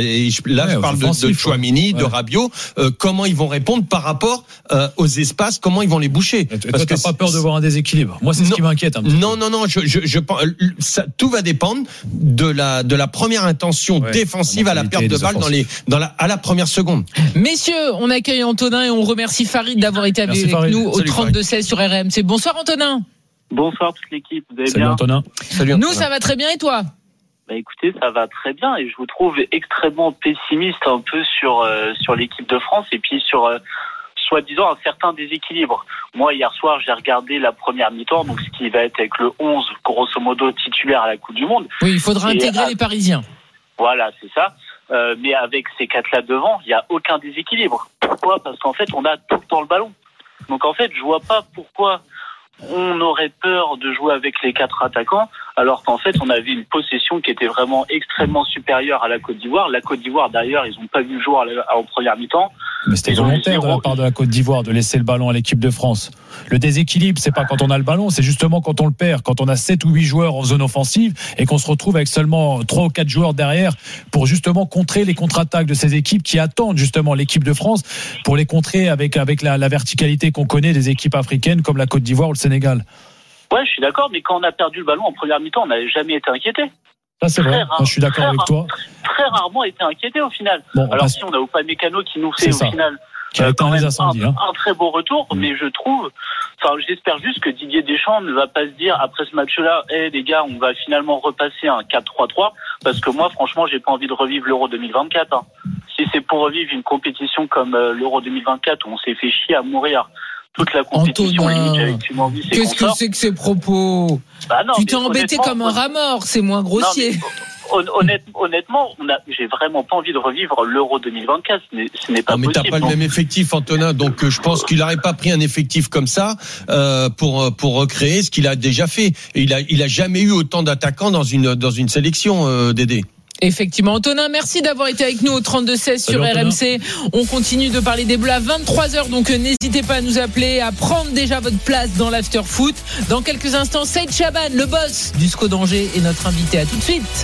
je parle de Tchouaméni, de Rabiot. Comment ils vont répondre par rapport aux espaces? Comment ils vont les boucher? Parce que t'as pas peur de voir un déséquilibre? Moi, c'est ce qui m'inquiète un petit peu. Non. Je pense tout va dépendre de la première intention défensive à la perte de balle à la première seconde. Messieurs, on accueille Antonin et on remercie Farid d'avoir été avec nous au 32-16 sur RMC. Bonsoir Antonin. Bonsoir toute l'équipe, vous allez Salut bien? Antonin. Salut Antonin. Nous ça va très bien et toi? Écoutez, ça va très bien et je vous trouve extrêmement pessimiste un peu sur l'équipe de France et puis sur soi-disant un certain déséquilibre. Moi hier soir j'ai regardé la première mi-temps, donc ce qui va être avec le 11 grosso modo titulaire à la Coupe du Monde. Oui, il faudra intégrer les Parisiens. Voilà, c'est ça. Mais avec ces quatre-là devant, il n'y a aucun déséquilibre. Pourquoi? Parce qu'en fait, on a tout le temps le ballon. Donc en fait, je vois pas pourquoi on aurait peur de jouer avec les 4 attaquants, alors qu'en fait, on avait une possession qui était vraiment extrêmement supérieure à la Côte d'Ivoire. La Côte d'Ivoire, d'ailleurs, ils n'ont pas vu le jour en première mi-temps. Mais c'était volontaire de la part de la Côte d'Ivoire de laisser le ballon à l'équipe de France. Le déséquilibre, c'est pas quand on a le ballon, c'est justement quand on le perd, quand on a 7 ou 8 joueurs en zone offensive et qu'on se retrouve avec seulement 3 ou 4 joueurs derrière pour justement contrer les contre-attaques de ces équipes qui attendent justement l'équipe de France pour les contrer avec la verticalité qu'on connaît des équipes africaines comme la Côte d'Ivoire ou le Sénégal. Ouais, je suis d'accord, mais quand on a perdu le ballon en première mi-temps, on n'avait jamais été inquiété. Ça, c'est vrai. Moi, je suis d'accord avec toi. Très rarement été inquiété au final. Bon, alors si on a Upamecano qui nous fait au final qui a éteint les incendies, un très beau retour, mais je trouve, j'espère juste que Didier Deschamps ne va pas se dire après ce match-là, les gars, on va finalement repasser un 4-3-3, parce que moi, franchement, j'ai pas envie de revivre l'Euro 2024. Si c'est pour revivre une compétition comme l'Euro 2024 où on s'est fait chier à mourir toute la compétition, limite, j'avais qu'une envie, c'est qu'est-ce que c'est que ces propos? Non, tu t'es embêté comme un rat mort, c'est moins grossier. Honnêtement, j'ai vraiment pas envie de revivre l'Euro 2024. Ce n'est pas possible. Mais t'as pas le même effectif, Antonin. Donc je pense qu'il n'aurait pas pris un effectif comme ça pour recréer ce qu'il a déjà fait. Et il a jamais eu autant d'attaquants dans une sélection, Dédé. Effectivement, Antonin, merci d'avoir été avec nous au 32-16 sur RMC. On continue de parler des Bleus à 23h, donc n'hésitez pas à nous appeler, à prendre déjà votre place dans l'after foot. Dans quelques instants, Saïd Chaban, le boss du SCO d'Angers, est notre invité. À tout de suite.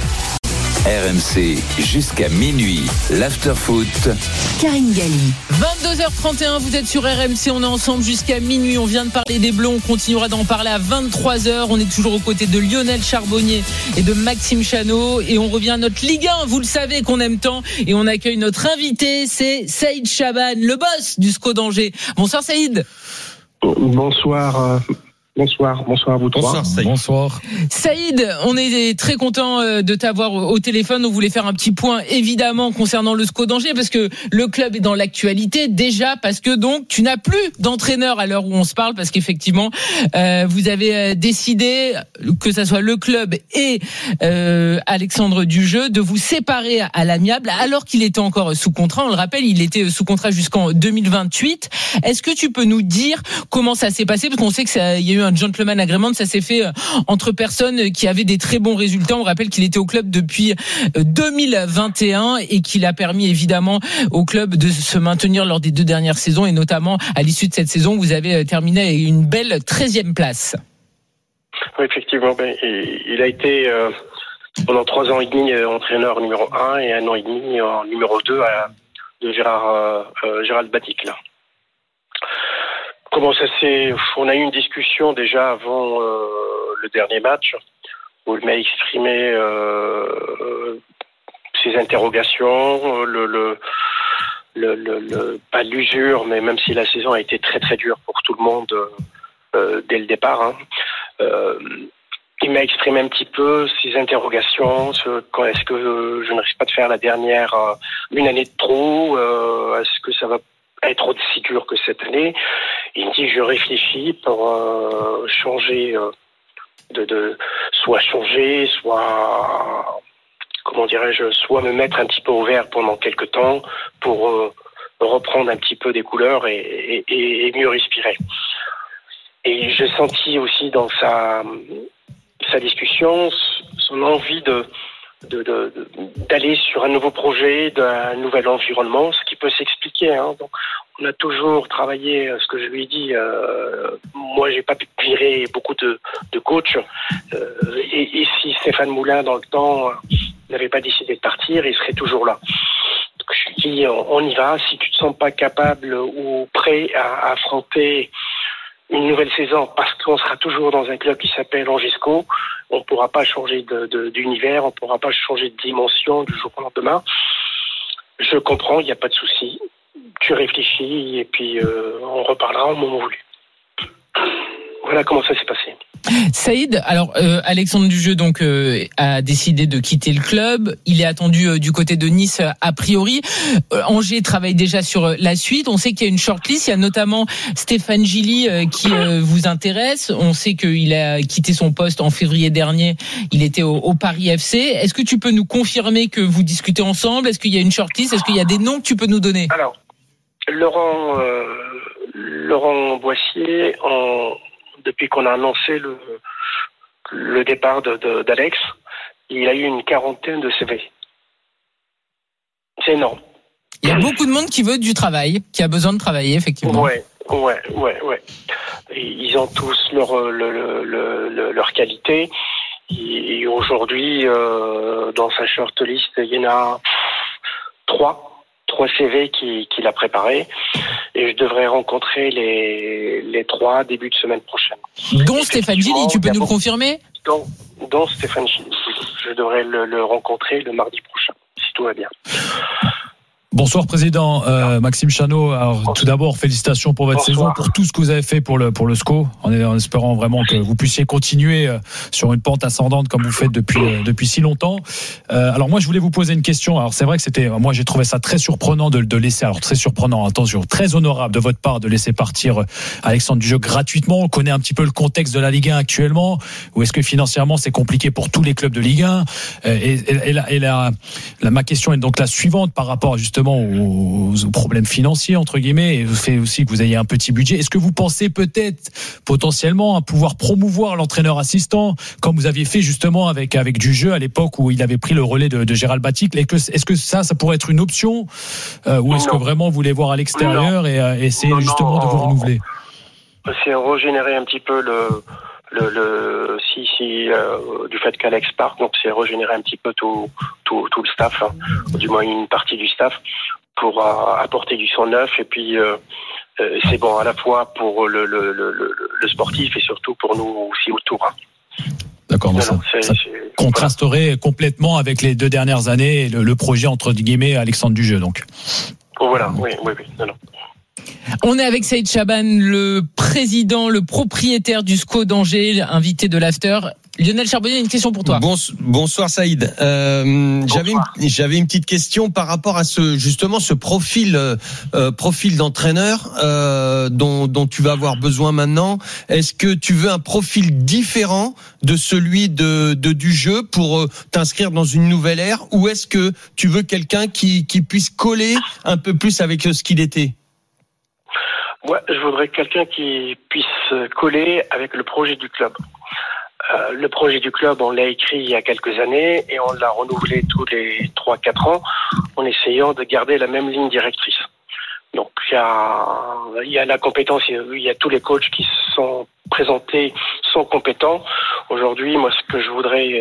RMC jusqu'à minuit, l'after-foot. Karine Galli. 22h31, vous êtes sur RMC, on est ensemble jusqu'à minuit. On vient de parler des Bleus, on continuera d'en parler à 23h. On est toujours aux côtés de Lionel Charbonnier et de Maxime Chanot. Et on revient à notre Ligue 1, vous le savez qu'on aime tant. Et on accueille notre invité, c'est Saïd Chaban, le boss du SCO d'Angers. Bonsoir Saïd. Bonsoir. Bonsoir à vous trois. Bonsoir Saïd. Bonsoir. Saïd, on est très content de t'avoir au téléphone. On voulait faire un petit point évidemment concernant le SCO d'Angers parce que le club est dans l'actualité déjà parce que donc tu n'as plus d'entraîneur à l'heure où on se parle parce qu'effectivement vous avez décidé que ça soit le club et Alexandre Dujeu de vous séparer à l'amiable alors qu'il était encore sous contrat. On le rappelle, il était sous contrat jusqu'en 2028. Est-ce que tu peux nous dire comment ça s'est passé parce qu'on sait que il y a eu un gentleman agreement, ça s'est fait entre personnes qui avaient des très bons résultats. On rappelle qu'il était au club depuis 2021 et qu'il a permis évidemment au club de se maintenir lors des 2 dernières saisons et notamment à l'issue de cette saison, vous avez terminé avec une belle 13e place. Oui, effectivement, il a été pendant 3 ans et demi entraîneur numéro 1 et 1 an et demi en numéro 2 de Gérald Batic là. Comment ça s'est... On a eu une discussion déjà avant le dernier match où il m'a exprimé ses interrogations, pas l'usure, mais même si la saison a été très très dure pour tout le monde dès le départ. Il m'a exprimé un petit peu ses interrogations, quand est-ce que je ne risque pas de faire la dernière une année de trop, est-ce que ça va être aussi dur que cette année. Il me dit je réfléchis pour changer soit changer, soit comment dirais-je, soit me mettre un petit peu au vert pendant quelques temps pour reprendre un petit peu des couleurs et mieux respirer. Et j'ai senti aussi dans sa discussion son envie d'aller sur un nouveau projet, d'un nouvel environnement, ce qui peut s'expliquer. Donc, on a toujours travaillé, ce que je lui ai dit. Moi, j'ai pas pu virer beaucoup de coachs. Et si Stéphane Moulin, dans le temps, n'avait pas décidé de partir, il serait toujours là. Donc, je lui dis, on y va. Si tu te sens pas capable ou prêt à affronter une nouvelle saison, parce qu'on sera toujours dans un club qui s'appelle Angesco, on pourra pas changer d'univers, on pourra pas changer de dimension du jour au lendemain. Je comprends, il n'y a pas de souci. Tu réfléchis et puis on reparlera au moment voulu. Voilà comment ça s'est passé. Saïd, alors Alexandre Dujeu donc a décidé de quitter le club. Il est attendu du côté de Nice a priori. Angers travaille déjà sur la suite. On sait qu'il y a une shortlist. Il y a notamment Stéphane Gilly qui vous intéresse. On sait qu'il a quitté son poste en février dernier. Il était au Paris FC. Est-ce que tu peux nous confirmer que vous discutez ensemble ? Est-ce qu'il y a une shortlist ? Est-ce qu'il y a des noms que tu peux nous donner ? Alors, Laurent Boissier, depuis qu'on a annoncé le départ d'Alex, il a eu une quarantaine de CV. C'est énorme. Il y a beaucoup de monde qui veut du travail, qui a besoin de travailler, effectivement. Ouais. Ils ont tous leur qualité. Et aujourd'hui, dans sa shortlist, il y en a trois CV qu'il a préparés. Et je devrais rencontrer les trois début de semaine prochaine. Dont Stéphane Gilly, tu peux nous le confirmer ? Dont Stéphane Gilly. Je devrais le rencontrer le mardi prochain, si tout va bien. Bonsoir président, Maxime Chanot. Alors, tout d'abord, félicitations pour votre saison, pour tout ce que vous avez fait pour le SCO, en espérant vraiment que vous puissiez continuer sur une pente ascendante comme vous faites depuis si longtemps. Alors moi, je voulais vous poser une question. Alors c'est vrai que moi j'ai trouvé ça très surprenant de laisser, alors très surprenant, attention, très honorable de votre part de laisser partir Alexandre Dujeu gratuitement. On connaît un petit peu le contexte de la Ligue 1 actuellement, où est-ce que financièrement c'est compliqué pour tous les clubs de Ligue 1. Ma question est donc la suivante par rapport justement aux problèmes financiers entre guillemets, et le fait aussi que vous ayez un petit budget. Est-ce que vous pensez peut-être potentiellement à pouvoir promouvoir l'entraîneur assistant comme vous aviez fait justement avec Dujeu à l'époque où il avait pris le relais de Gérald Baticle? Est-ce que ça pourrait être une option ou est-ce que vraiment vous voulez voir à l'extérieur et essayer justement de vous renouveler? C'est régénérer un petit peu du fait qu'Alex parte, donc c'est régénérer un petit peu tout le staff, ou du moins une partie du staff, pour apporter du sang neuf, et puis c'est bon à la fois pour le sportif et surtout pour nous aussi autour. D'accord, ça contrasterait complètement avec les 2 dernières années et le projet entre guillemets Alexandre Dujeu donc. Voilà, oui. Non. On est avec Saïd Chaban, le président, le propriétaire du SCO d'Angers, invité de l'After. Lionel Charbonnier, une question pour toi. Bonsoir Saïd. J'avais une petite question par rapport à ce profil d'entraîneur dont tu vas avoir besoin maintenant. Est-ce que tu veux un profil différent de celui de Dujeu pour t'inscrire dans une nouvelle ère, ou est-ce que tu veux quelqu'un qui puisse coller un peu plus avec ce qu'il était? Ouais, je voudrais quelqu'un qui puisse coller avec le projet du club. Le projet du club, on l'a écrit il y a quelques années et on l'a renouvelé tous les 3-4 ans en essayant de garder la même ligne directrice. Donc il y a la compétence, il y a tous les coachs qui se sont présentés sont compétents. Aujourd'hui, moi, ce que je voudrais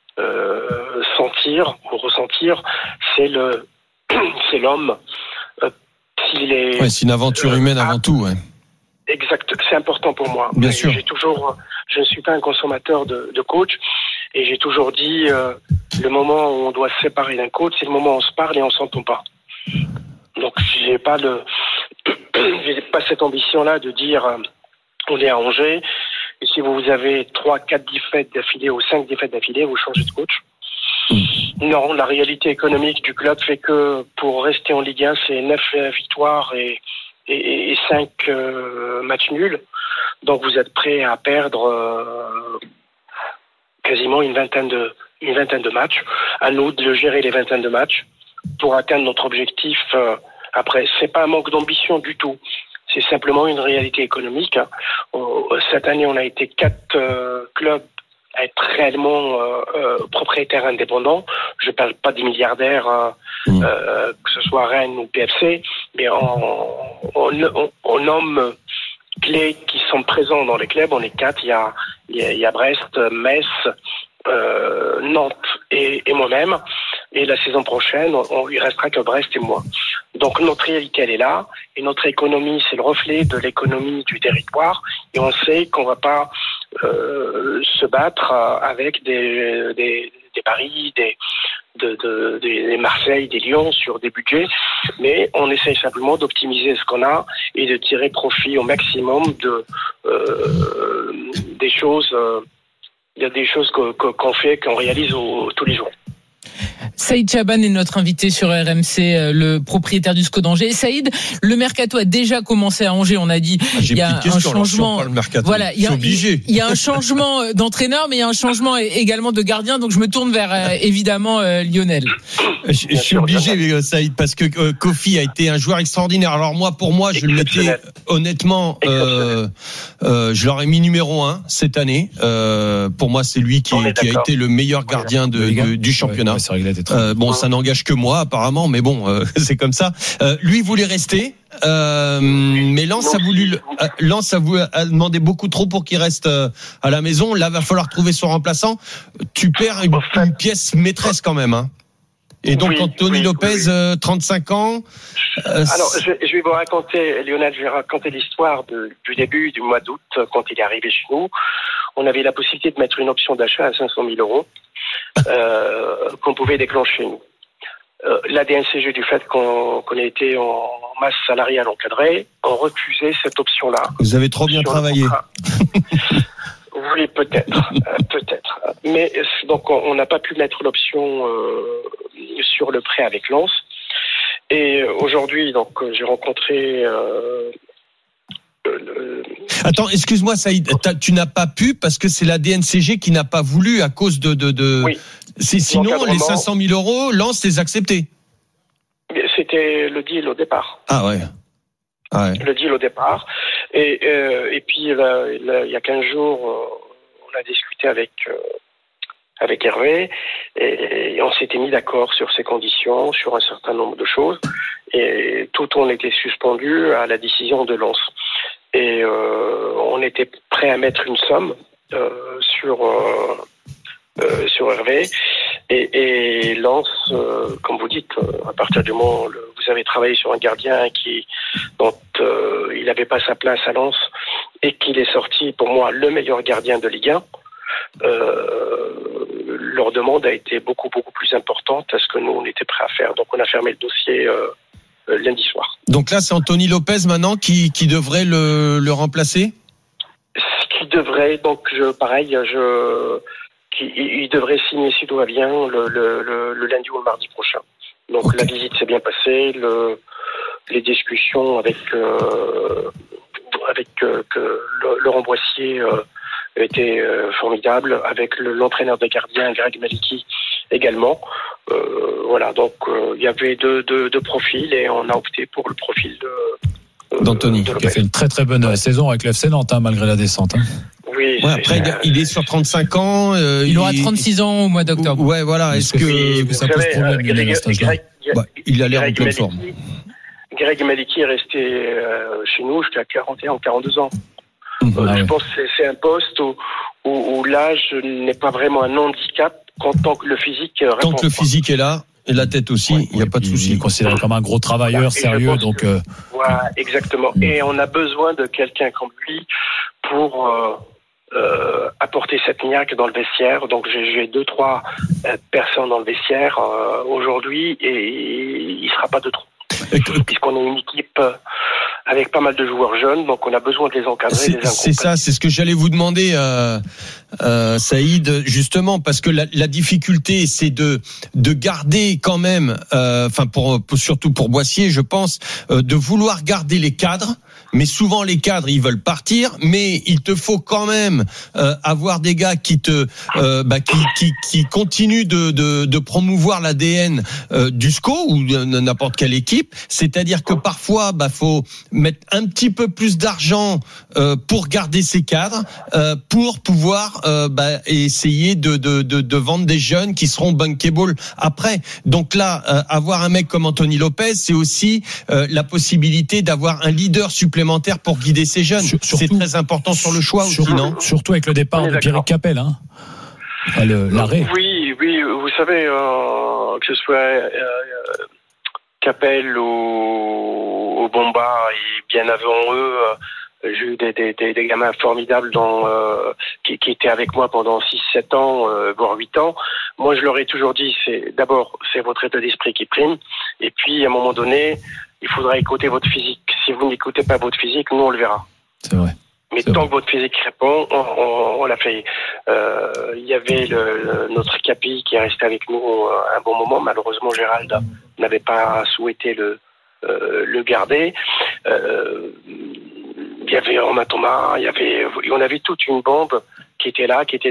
ressentir, c'est l'homme. C'est une aventure humaine avant tout, ouais. Exact, c'est important pour moi. Bien sûr. Je ne suis pas un consommateur de coach, et j'ai toujours dit le moment où on doit se séparer d'un coach, c'est le moment où on se parle et on s'entend pas. Donc j'ai pas cette ambition-là de dire on est à Angers et si vous avez 3-4 défaites d'affilée ou 5 défaites d'affilée, vous changez de coach. Non, la réalité économique du club fait que pour rester en Ligue 1, c'est 9 victoires et 5 matchs nuls. Donc vous êtes prêt à perdre quasiment une vingtaine de matchs. À nous de gérer les vingtaines de matchs pour atteindre notre objectif. Après, c'est pas un manque d'ambition du tout. C'est simplement une réalité économique. Cette année, on a été 4 clubs à être réellement propriétaire indépendant. Je parle pas des milliardaires, que ce soit Rennes ou PFC, mais on nomme clés qui sont présents dans les clubs. On est 4. Il y a Brest, Metz, Nantes et moi-même. Et la saison prochaine, il restera que Brest et moi. Donc notre réalité, elle est là. Et notre économie, c'est le reflet de l'économie du territoire. Et on sait qu'on va pas se battre avec des Paris, des Marseille, des Lyon sur des budgets. Mais on essaye simplement d'optimiser ce qu'on a et de tirer profit au maximum des choses. Il y a des choses qu'on fait, qu'on réalise tous les jours. Saïd Chaban est notre invité sur RMC, le propriétaire du SCO d'Angers. Saïd, le mercato a déjà commencé à Angers, on a dit. Il y a un changement. Voilà, il y a un changement d'entraîneur, mais il y a un changement également de gardien. Donc je me tourne vers évidemment Lionel. Je suis obligé, Saïd, parce que Kofi a été un joueur extraordinaire. Alors pour moi, je le mettais honnêtement, je l'aurais mis numéro 1 cette année. Pour moi, c'est lui qui a été le meilleur gardien du championnat. Ouais, c'est vrai qu'il a été ça n'engage que moi apparemment, mais bon, c'est comme ça. Lui voulait rester, mais Lens a demandé beaucoup trop pour qu'il reste à la maison. Là, va falloir trouver son remplaçant. Tu perds une pièce maîtresse quand même, hein. Et donc Anthony Lopez, 35 ans. Alors je vais vous raconter, Lionel, l'histoire du début du mois d'août quand il est arrivé chez nous. On avait la possibilité de mettre une option d'achat à 500 000 euros qu'on pouvait déclencher nous. La DNCG, du fait qu'on ait été en masse salariale encadrée, ont refusé cette option-là. Vous avez trop bien travaillé. Oui, peut-être. Mais donc on n'a pas pu mettre l'option sur le prêt avec Lens. Et aujourd'hui, donc j'ai rencontré. Attends, excuse-moi, Saïd, tu n'as pas pu parce que c'est la DNCG qui n'a pas voulu à cause de... Oui. Sinon, les 500 000 euros, Lens les acceptait. C'était le deal au départ. Ah ouais. Le deal au départ. Et puis, il y a 15 jours, on a discuté avec Hervé et on s'était mis d'accord sur ces conditions, sur un certain nombre de choses. Et tout on était suspendu à la décision de Lens. Et on était prêt à mettre une somme sur Hervé. Et Lens, comme vous dites, à partir du moment où vous avez travaillé sur un gardien dont il n'avait pas sa place à Lens et qu'il est sorti, pour moi, le meilleur gardien de Ligue 1, leur demande a été beaucoup, beaucoup plus importante à ce que nous, on était prêts à faire. Donc, on a fermé le dossier lundi soir. Donc là, c'est Anthony Lopez maintenant qui devrait le remplacer ? Ce qui devrait, donc, il devrait signer, si tout va bien, le lundi ou le mardi prochain. Donc, okay. La visite s'est bien passée, les discussions avec Laurent Boissier étaient formidables, avec l'entraîneur des gardiens, Greg Maliki, également. Voilà, donc il y avait deux profils et on a opté pour le profil d'Anthony, qui a fait une très très bonne saison avec l'FC Nantes, malgré la descente. Oui. Ouais, après, il est sur 35 ans. Il aura 36 ans au mois d'octobre. Ouais, voilà. Est-ce que ça pose problème, Lionel, à cet âge-là ? Il a l'air en pleine forme. Greg Maliki est resté chez nous jusqu'à 41 ou 42 ans. Je pense que c'est un poste où l'âge n'est pas vraiment un handicap tant que le physique répond. Tant que le physique est là, et la tête aussi, il n'y a pas de souci. Il est considéré comme un gros travailleur, sérieux. Donc, voilà, exactement. Et on a besoin de quelqu'un comme lui pour apporter cette niaque dans le vestiaire. Donc j'ai 2-3 personnes dans le vestiaire aujourd'hui et il ne sera pas de trop. Puisqu'on est une équipe avec pas mal de joueurs jeunes, donc on a besoin de les encadrer. C'est ça, c'est ce que j'allais vous demander, Saïd, justement, parce que la difficulté, c'est de garder quand même, surtout pour Boissier, je pense, de vouloir garder les cadres, mais souvent les cadres ils veulent partir, mais il te faut quand même avoir des gars qui qui continuent de promouvoir l'ADN du SCO ou de n'importe quelle équipe. C'est-à-dire que parfois faut mettre un petit peu plus d'argent pour garder ces cadres, pour pouvoir essayer de vendre des jeunes qui seront bankable après. Donc là, avoir un mec comme Anthony Lopez, c'est aussi la possibilité d'avoir un leader supplémentaire pour guider ces jeunes. C'est très important sur le choix aussi, non ? Surtout avec le départ de Pierrick Capel, hein. L'arrêt. Oui, vous savez, que ce soit Capel ou Bomba, et bien avant eux, j'ai eu des gamins formidables qui étaient avec moi pendant 6-7 ans, voire 8 ans. Moi, je leur ai toujours dit, c'est votre état d'esprit qui prime. Et puis, à un moment donné, il faudra écouter votre physique. Si vous n'écoutez pas votre physique, nous, on le verra. C'est vrai. Mais tant que votre physique répond, on l'a fait. Il y avait notre Capi qui est resté avec nous un bon moment. Malheureusement, Gérald n'avait pas souhaité le garder. Il y avait Romain Thomas, on avait toute une bande qui était là, qui était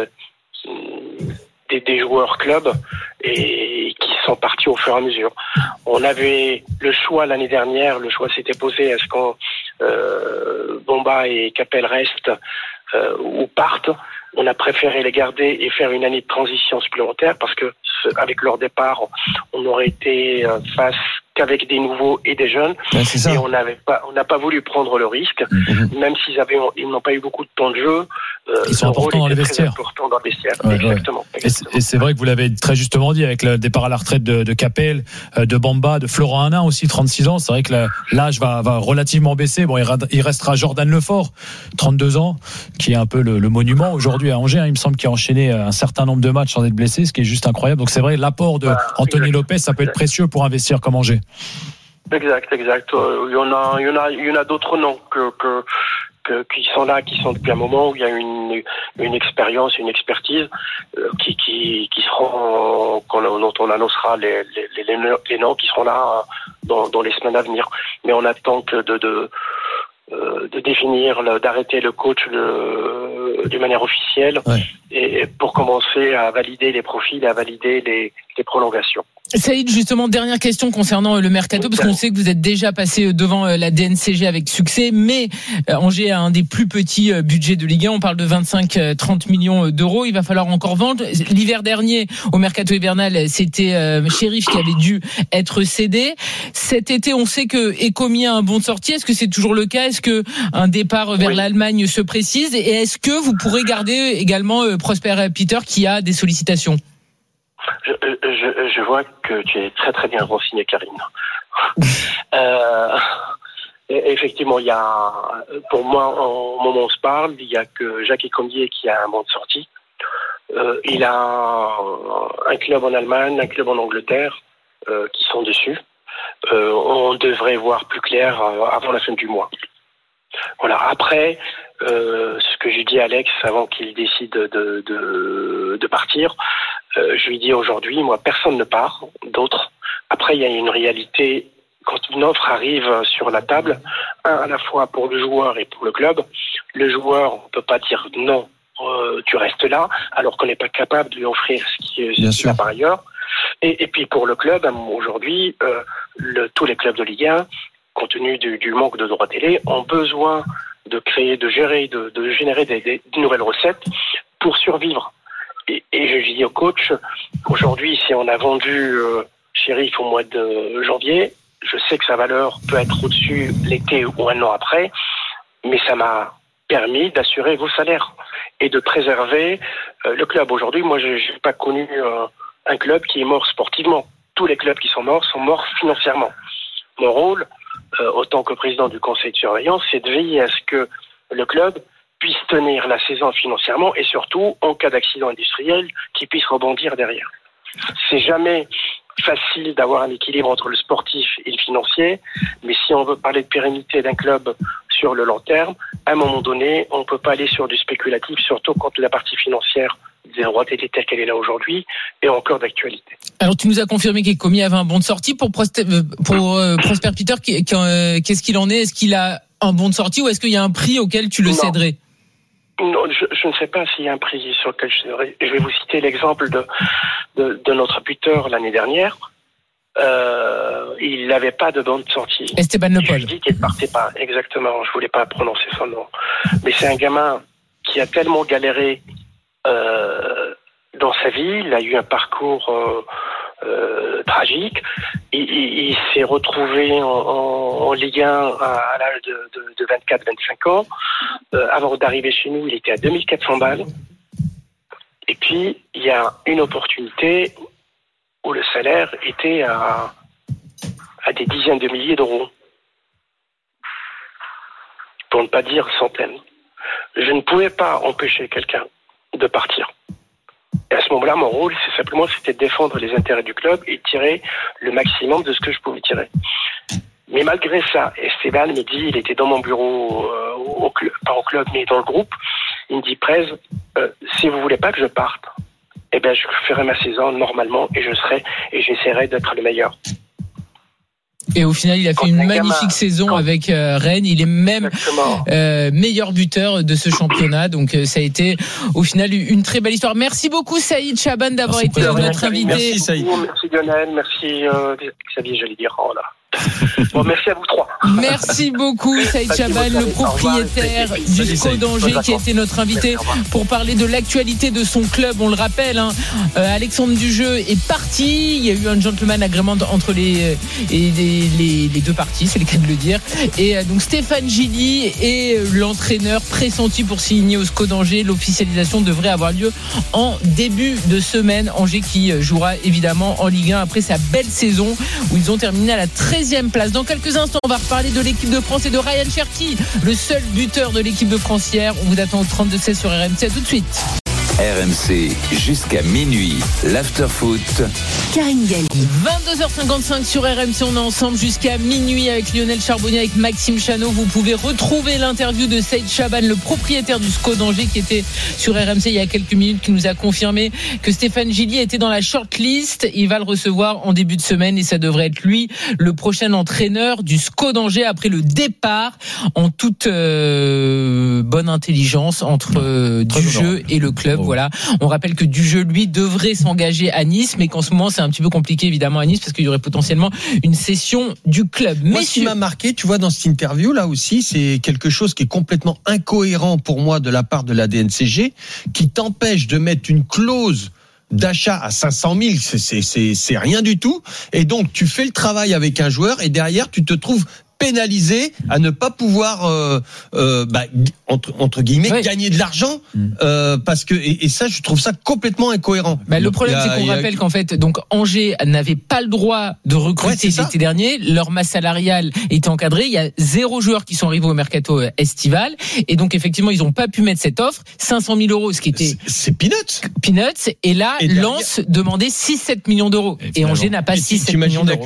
des joueurs clubs et qui sont partis au fur et à mesure. On avait le choix l'année dernière, le choix s'était posé, est-ce qu'on Bomba et Capel restent ou partent. On a préféré les garder et faire une année de transition supplémentaire parce que avec leur départ, on aurait été face qu'avec des nouveaux et des jeunes. Ouais, c'est ça. Et on n'a pas voulu prendre le risque, même ils n'ont pas eu beaucoup de temps de jeu. Ils sont importants dans les vestiaires. Ouais, exactement. Et c'est vrai que vous l'avez très justement dit avec le départ à la retraite de Capel, de Bamba, de Florent Hanin aussi, 36 ans. C'est vrai que l'âge va relativement baisser. Bon, il restera Jordan Lefort, 32 ans, qui est un peu le monument aujourd'hui à Angers. Il me semble qu'il a enchaîné un certain nombre de matchs sans être blessé, ce qui est juste incroyable. Donc c'est vrai, l'apport de Anthony Lopez, ça peut être précieux pour un vestiaire comme Angers. Exact. Il y en a d'autres noms qui sont là, qui sont depuis un moment où il y a une expérience, une expertise qui seront dont on annoncera les noms qui seront là dans les semaines à venir. Mais on attend que de définir, d'arrêter le coach de manière officielle, et pour commencer à valider les profils, à valider les prolongations. Saïd, justement, dernière question concernant le mercato, parce qu'on sait que vous êtes déjà passé devant la DNCG avec succès, mais Angers a un des plus petits budgets de Ligue 1. On parle de 25-30 millions d'euros. Il va falloir encore vendre. L'hiver dernier, au mercato hivernal, c'était Sheriff qui avait dû être cédé. Cet été, on sait que Ecomi a un bon de sortie. Est-ce que c'est toujours le cas? Est-ce que un départ vers l'Allemagne se précise? Et est-ce que vous pourrez garder également Prosper Peter qui a des sollicitations? Je vois que tu es très très bien renseigné, Karine. Effectivement, il y a, pour moi, au moment où on se parle, il y a que Jacques Ecomier qui a un bon de sortie. Il a un club en Allemagne, un club en Angleterre qui sont dessus. On devrait voir plus clair avant la fin du mois. Voilà. Après, ce que j'ai dit à Alex avant qu'il décide de partir, je lui dis aujourd'hui, moi, personne ne part, d'autres. Après, il y a une réalité, quand une offre arrive sur la table, à la fois pour le joueur et pour le club. Le joueur, on ne peut pas dire non, tu restes là, alors qu'on n'est pas capable de lui offrir ce qu'il a par ailleurs. Et puis pour le club, aujourd'hui, tous les clubs de Ligue 1, compte tenu du manque de droits télé, ont besoin de créer, de générer des nouvelles recettes pour survivre. Et je dis au coach, aujourd'hui, si on a vendu Sheriff au mois de janvier, je sais que sa valeur peut être au-dessus l'été ou un an après, mais ça m'a permis d'assurer vos salaires et de préserver le club. Aujourd'hui, moi, je n'ai pas connu un club qui est mort sportivement. Tous les clubs qui sont morts financièrement. Mon rôle, autant que président du conseil de surveillance, c'est de veiller à ce que le club puisse tenir la saison financièrement et surtout, en cas d'accident industriel, qu'il puisse rebondir derrière. C'est jamais facile d'avoir un équilibre entre le sportif et le financier, mais si on veut parler de pérennité d'un club sur le long terme, à un moment donné, on ne peut pas aller sur du spéculatif, surtout quand la partie financière des droits télé telle qu'elle est là aujourd'hui est encore d'actualité. Alors tu nous as confirmé qu'Ecomi avait un bon de sortie pour Prosper Peter. Qu'est-ce qu'il en est? Est-ce qu'il a un bon de sortie ou est-ce qu'il y a un prix auquel tu le céderais? Non, je ne sais pas s'il y a un prix sur lequel je vais vous citer l'exemple de notre buteur l'année dernière. Il n'avait pas de bande de sortie. Esteban Le Paul. Je dis qu'il ne partait pas, exactement. Je voulais pas prononcer son nom. Mais c'est un gamin qui a tellement galéré dans sa vie. Il a eu un parcours tragique. Il s'est retrouvé en Ligue 1 à l'âge de 24-25 ans. Avant d'arriver chez nous, il était à 2400 balles. Et puis, il y a une opportunité où le salaire était à des dizaines de milliers d'euros. Pour ne pas dire centaines. Je ne pouvais pas empêcher quelqu'un de partir. Et à ce moment-là, mon rôle, c'était de défendre les intérêts du club et tirer le maximum de ce que je pouvais tirer. Mais malgré ça, Esteban me dit, il était dans mon bureau, pas au club, mais dans le groupe, il me dit, Prez, si vous voulez pas que je parte, eh ben, je ferai ma saison normalement et j'essaierai d'être le meilleur. Et au final, il a fait une magnifique saison avec Rennes. Il est même meilleur buteur de ce championnat. Donc, ça a été au final une très belle histoire. Merci beaucoup, Saïd Chaban, d'avoir été notre invité. Merci, Saïd. Merci, Lionel. Merci, Xavier, j'allais dire. Oh là. Bon, merci à vous trois. Merci beaucoup, Saïd Chaban, le propriétaire du SCO d'Angers, qui a été notre invité pour parler de l'actualité de son club. On le rappelle, Alexandre Dujeu est parti. Il y a eu un gentleman agreement entre les deux parties, c'est le cas de le dire. Et donc Stéphane Gilly est l'entraîneur pressenti pour signer au SCO d'Angers. L'officialisation devrait avoir lieu en début de semaine. Angers qui jouera évidemment en Ligue 1 après sa belle saison où ils ont terminé à la 13e place. Dans quelques instants, on va reparler de l'équipe de France et de Ryan Cherki, le seul buteur de l'équipe de France hier. On vous attend au 32-16 sur RMC. À tout de suite. RMC jusqu'à minuit, l'after-foot. Karine Galli. 22h55 sur RMC, on est ensemble jusqu'à minuit avec Lionel Charbonnier, avec Maxime Chanot. Vous pouvez retrouver l'interview de Saïd Chaban, le propriétaire du SCO d'Angers, qui était sur RMC il y a quelques minutes, qui nous a confirmé que Stéphane Gilly était dans la shortlist. Il va le recevoir en début de semaine et ça devrait être lui le prochain entraîneur du SCO d'Angers après le départ en toute bonne intelligence entre Dujeu et le club. Voilà. On rappelle que Dujeu, lui, devrait s'engager à Nice, mais qu'en ce moment, c'est un petit peu compliqué, évidemment, à Nice, parce qu'il y aurait potentiellement une cession du club. Moi, ce qui m'a marqué, tu vois, dans cette interview-là aussi, c'est quelque chose qui est complètement incohérent pour moi de la part de la DNCG, qui t'empêche de mettre une clause d'achat à 500 000, c'est rien du tout. Et donc, tu fais le travail avec un joueur et derrière, tu te trouves pénalisé à ne pas pouvoir entre guillemets gagner de l'argent parce que et ça je trouve ça complètement incohérent. Le problème c'est qu'on rappelle qu'en fait donc Angers n'avait pas le droit de recruter l'été dernier, leur masse salariale était encadrée, il y a 0 joueurs qui sont arrivés au mercato estival et donc effectivement ils n'ont pas pu mettre cette offre 500 000 euros, ce qui était c'est peanuts et là Lens demandait 6-7 millions d'euros et Angers n'a pas 6-7 millions d'euros.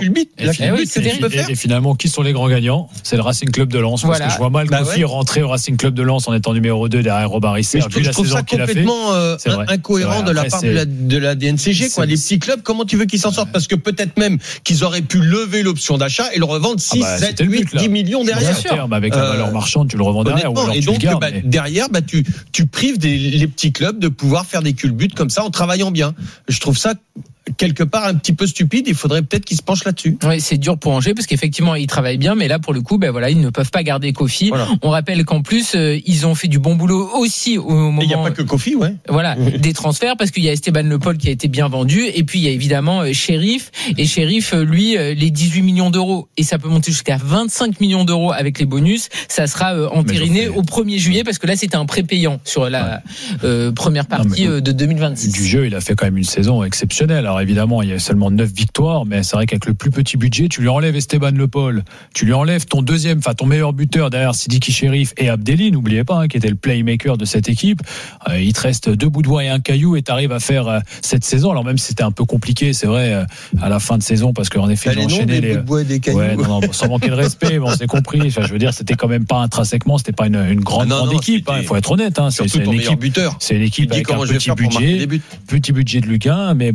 Et finalement qui sont les grands gagnants? C'est le Racing Club de Lens. Parce que je vois mal Kofi rentrer au Racing Club de Lens en étant numéro 2 derrière Robin Risser. Je trouve ça complètement incohérent de la part de la DNCG. Quoi. Les petits clubs, comment tu veux qu'ils s'en sortent? Parce que peut-être même qu'ils auraient pu lever l'option d'achat et le revendre 6, 7, 8, 10 millions derrière. Avec la valeur marchande, tu le revends derrière. Et donc, derrière, tu prives les petits clubs de pouvoir faire des culbutes comme ça en travaillant bien. Je trouve ça quelque part un petit peu stupide. Il faudrait peut-être qu'ils se penchent là-dessus. Oui, c'est dur pour Angers parce qu'effectivement ils travaillent bien, mais là pour le coup, ils ne peuvent pas garder Kofi. Voilà. On rappelle qu'en plus ils ont fait du bon boulot aussi au moment. Il n'y a pas que Kofi, Voilà, des transferts parce qu'il y a Esteban Le Paul qui a été bien vendu et puis il y a évidemment Chérif et Chérif lui les 18 millions d'euros et ça peut monter jusqu'à 25 millions d'euros avec les bonus. Ça sera entériné au 1er juillet parce que là c'était un prépayant sur la première partie de 2026. Du jeu, il a fait quand même une saison exceptionnelle. Alors évidemment, il y a seulement 9 victoires, mais c'est vrai qu'avec le plus petit budget, tu lui enlèves Esteban Le Paul, tu lui enlèves ton meilleur buteur derrière Sidiki Chérif et Abdelli, n'oubliez pas, qui était le playmaker de cette équipe. Il te reste 2 bouts de bois et un caillou et tu arrives à faire cette saison. Alors même si c'était un peu compliqué, c'est vrai, à la fin de saison, parce qu'en effet, j'ai enchaîné les bouts de bois et des cailloux. Sans manquer de respect, on s'est compris. Enfin, je veux dire, c'était quand même pas intrinsèquement, c'était pas une grande équipe. Il faut être honnête. C'est une équipe buteur. C'est une équipe avec un petit budget de Lucain. Mais bon, écoute, les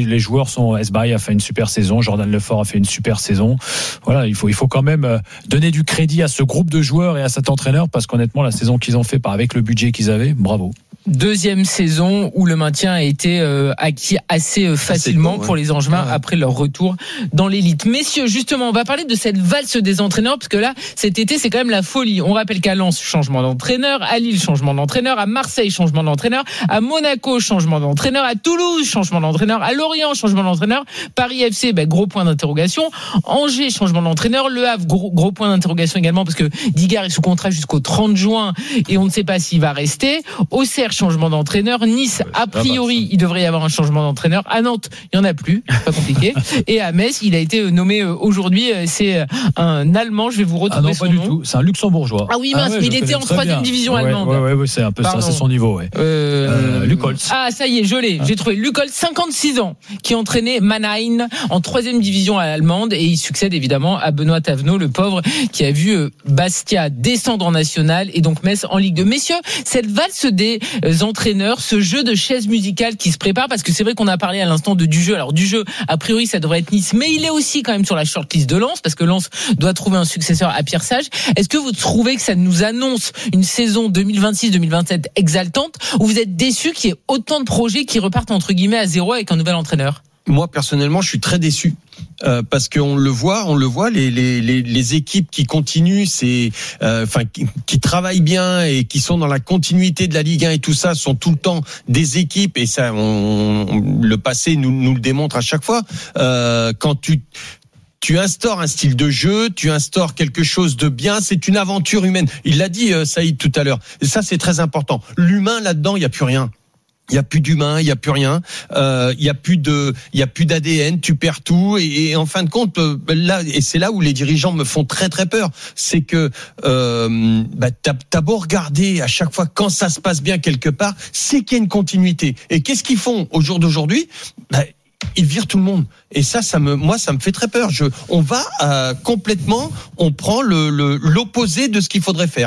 les joueurs sont. Esbaï a fait une super saison, Jordan Lefort a fait une super saison. Voilà, il faut quand même donner du crédit à ce groupe de joueurs et à cet entraîneur, parce qu'honnêtement, la saison qu'ils ont fait, avec le budget qu'ils avaient, bravo. Deuxième saison où le maintien a été acquis assez facilement pour les Angevins après leur retour dans l'élite. Messieurs, justement, on va parler de cette valse des entraîneurs, parce que là, cet été, c'est quand même la folie. On rappelle qu'à Lens, changement d'entraîneur, à Lille, changement d'entraîneur, à Marseille, changement d'entraîneur, à Monaco, changement d'entraîneur, à Toulouse, changement d'entraîneur, à Lorient, changement d'entraîneur, Paris FC, gros point d'interrogation, Angers, changement d'entraîneur, Le Havre, gros point d'interrogation également, parce que Digard est sous contrat jusqu'au 30 juin et on ne sait pas s'il va rester. Auxerre, changement d'entraîneur. Nice, a priori, il devrait y avoir un changement d'entraîneur. À Nantes, il n'y en a plus, pas compliqué. Et à Metz, il a été nommé aujourd'hui, c'est un Allemand, je vais vous retrouver son nom. Pas du tout, c'est un Luxembourgeois. Ah oui, mince, mais il était en 3e division allemande. Ouais, c'est un peu ça, c'est son niveau. Luc Holtz. Ah, ça y est, je l'ai, j'ai trouvé. Luc Holtz, 56 ans, qui entraînait Mannheim en 3e division allemande, et il succède évidemment à Benoît Tavenot, le pauvre, qui a vu Bastia descendre en national et donc Metz en Ligue 2. Messieurs, cette valse des entraîneurs, ce jeu de chaises musicales qui se prépare, parce que c'est vrai qu'on a parlé à l'instant du jeu. Alors du jeu, a priori ça devrait être Nice, mais il est aussi quand même sur la shortlist de Lens, parce que Lens doit trouver un successeur à Pierre Sage. Est-ce que vous trouvez que ça nous annonce une saison 2026-2027 exaltante, ou vous êtes déçus qu'il y ait autant de projets qui repartent entre guillemets à zéro avec un nouvel entraîneur? Moi personnellement, je suis très déçu. Parce qu'on le voit, les équipes qui continuent, qui travaillent bien et qui sont dans la continuité de la Ligue 1 et tout ça, sont tout le temps des équipes, et ça, le passé nous le démontre à chaque fois. Quand tu instaures un style de jeu, tu instaures quelque chose de bien, c'est une aventure humaine. Il l'a dit Saïd tout à l'heure. Et ça, c'est très important. L'humain là-dedans, il y a plus rien. Il y a plus d'humain, il y a plus rien, il y a plus d'ADN, tu perds tout, et en fin de compte là, et c'est là où les dirigeants me font très très peur, c'est que t'as beau regarder à chaque fois quand ça se passe bien quelque part, c'est qu'il y a une continuité. Et qu'est-ce qu'ils font au jour d'aujourd'hui? Ils virent tout le monde, et ça me fait très peur. On va complètement, on prend l'opposé de ce qu'il faudrait faire.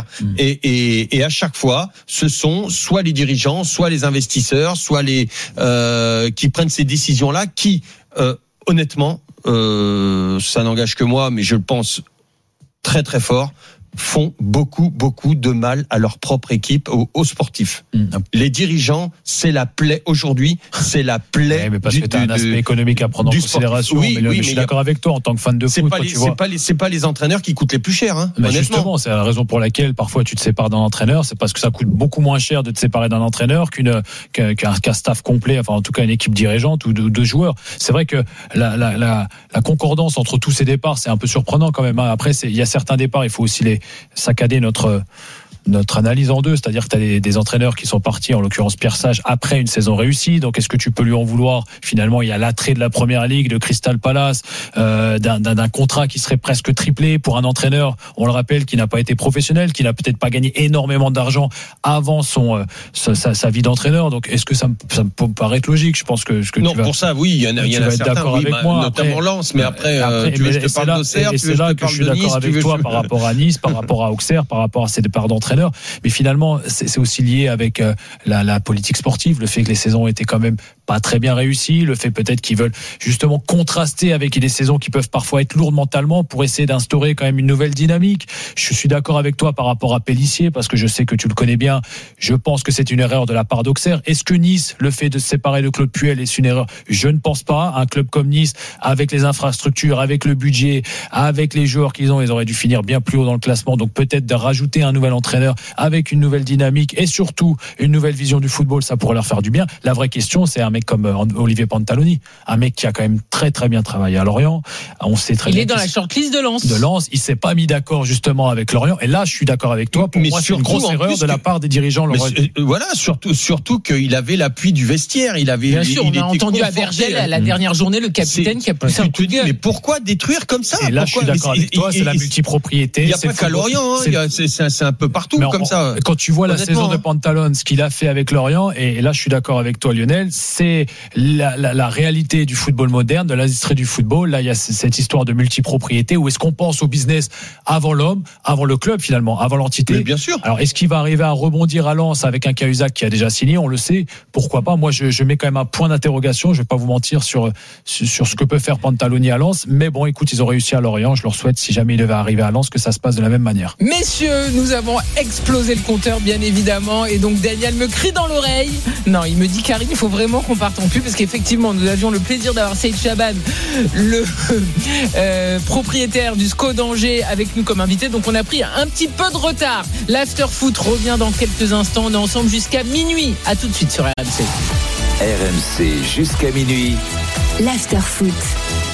Et à chaque fois, ce sont soit les dirigeants, soit les investisseurs, soit les qui prennent ces décisions-là, qui honnêtement, ça n'engage que moi, mais je le pense très très fort, font beaucoup de mal à leur propre équipe, aux sportifs. Les dirigeants, c'est la plaie aujourd'hui, c'est la plaie. Mais parce que t'as un aspect économique à prendre en considération. Oui, mais je suis d'accord avec toi en tant que fan de foot. C'est pas les entraîneurs qui coûtent les plus chers, honnêtement. Justement, c'est la raison pour laquelle parfois tu te sépares d'un entraîneur, c'est parce que ça coûte beaucoup moins cher de te séparer d'un entraîneur qu'un staff complet, enfin en tout cas une équipe dirigeante ou de joueurs. C'est vrai que la concordance entre tous ces départs, c'est un peu surprenant quand même. Après, il y a certains départs, il faut aussi les saccader notre analyse en deux, c'est-à-dire que tu as des entraîneurs qui sont partis, en l'occurrence Pierre Sage, après une saison réussie. Donc est-ce que tu peux lui en vouloir? Finalement, il y a l'attrait de la première ligue, de Crystal Palace, d'un contrat qui serait presque triplé pour un entraîneur, on le rappelle, qui n'a pas été professionnel, qui n'a peut-être pas gagné énormément d'argent avant sa vie d'entraîneur. Donc est-ce que ça me peut paraître logique? Je pense que non, tu vas, pour ça, oui, il y en a certains, d'accord avec moi, notamment Lens, mais après tu veux que je te parle d'Auxerre, et c'est là que je suis d'accord avec toi par rapport à Nice, par rapport à Auxerre, par rapport à ces départs d'entraîneurs. Mais finalement, c'est aussi lié avec la politique sportive, le fait que les saisons étaient quand même pas très bien réussies, le fait peut-être qu'ils veulent justement contraster avec des saisons qui peuvent parfois être lourdes mentalement pour essayer d'instaurer quand même une nouvelle dynamique. Je suis d'accord avec toi par rapport à Pélissier, parce que je sais que tu le connais bien. Je pense que c'est une erreur de la part d'Auxerre. Est-ce que Nice, le fait de se séparer de Claude Puel, est une erreur? Je ne pense pas. Un club comme Nice, avec les infrastructures, avec le budget, avec les joueurs qu'ils ont, ils auraient dû finir bien plus haut dans le classement. Donc peut-être de rajouter un nouvel entraîneur avec une nouvelle dynamique et surtout une nouvelle vision du football, ça pourrait leur faire du bien. La vraie question, c'est un mec comme Olivier Pantaloni, un mec qui a quand même très très bien travaillé à Lorient. On sait très bien. Il est dans la shortlist de Lens. Il s'est pas mis d'accord justement avec Lorient. Et là, je suis d'accord avec toi. Pour moi, c'est une grosse erreur de la part des dirigeants. Voilà, surtout qu'il avait l'appui du vestiaire. Bien sûr, on a entendu à Vergel la dernière journée le capitaine qui a poussé un coup de gueule. Mais pourquoi détruire comme ça? Et là, je suis d'accord avec toi. C'est la multipropriété. Il n'y a pas qu'à Lorient. C'est un peu partout comme ça. Quand tu vois la saison de Pantalone, ce qu'il a fait avec Lorient, et là, je suis d'accord avec toi, Lionel, c'est c'est la réalité du football moderne, de l'industrie du football. Là, il y a cette histoire de multipropriété où est-ce qu'on pense au business avant l'homme, avant le club finalement, avant l'entité. Mais bien sûr. Alors, est-ce qu'il va arriver à rebondir à Lens avec un Cahuzac qui a déjà signé? On le sait. Pourquoi pas? Moi, je mets quand même un point d'interrogation. Je vais pas vous mentir sur ce que peut faire Pantaloni à Lens. Mais bon, écoute, ils ont réussi à Lorient. Je leur souhaite, si jamais il devait arriver à Lens, que ça se passe de la même manière. Messieurs, nous avons explosé le compteur, bien évidemment. Et donc, Daniel me crie dans l'oreille. Non, il me dit, Karine, il faut vraiment qu'on parte en pub parce qu'effectivement, nous avions le plaisir d'avoir Saïd Chaban, le propriétaire du SCO d'Angers, avec nous comme invité. Donc, on a pris un petit peu de retard. L'After Foot revient dans quelques instants. On est ensemble jusqu'à minuit. À tout de suite sur RMC. RMC jusqu'à minuit. L'After Foot.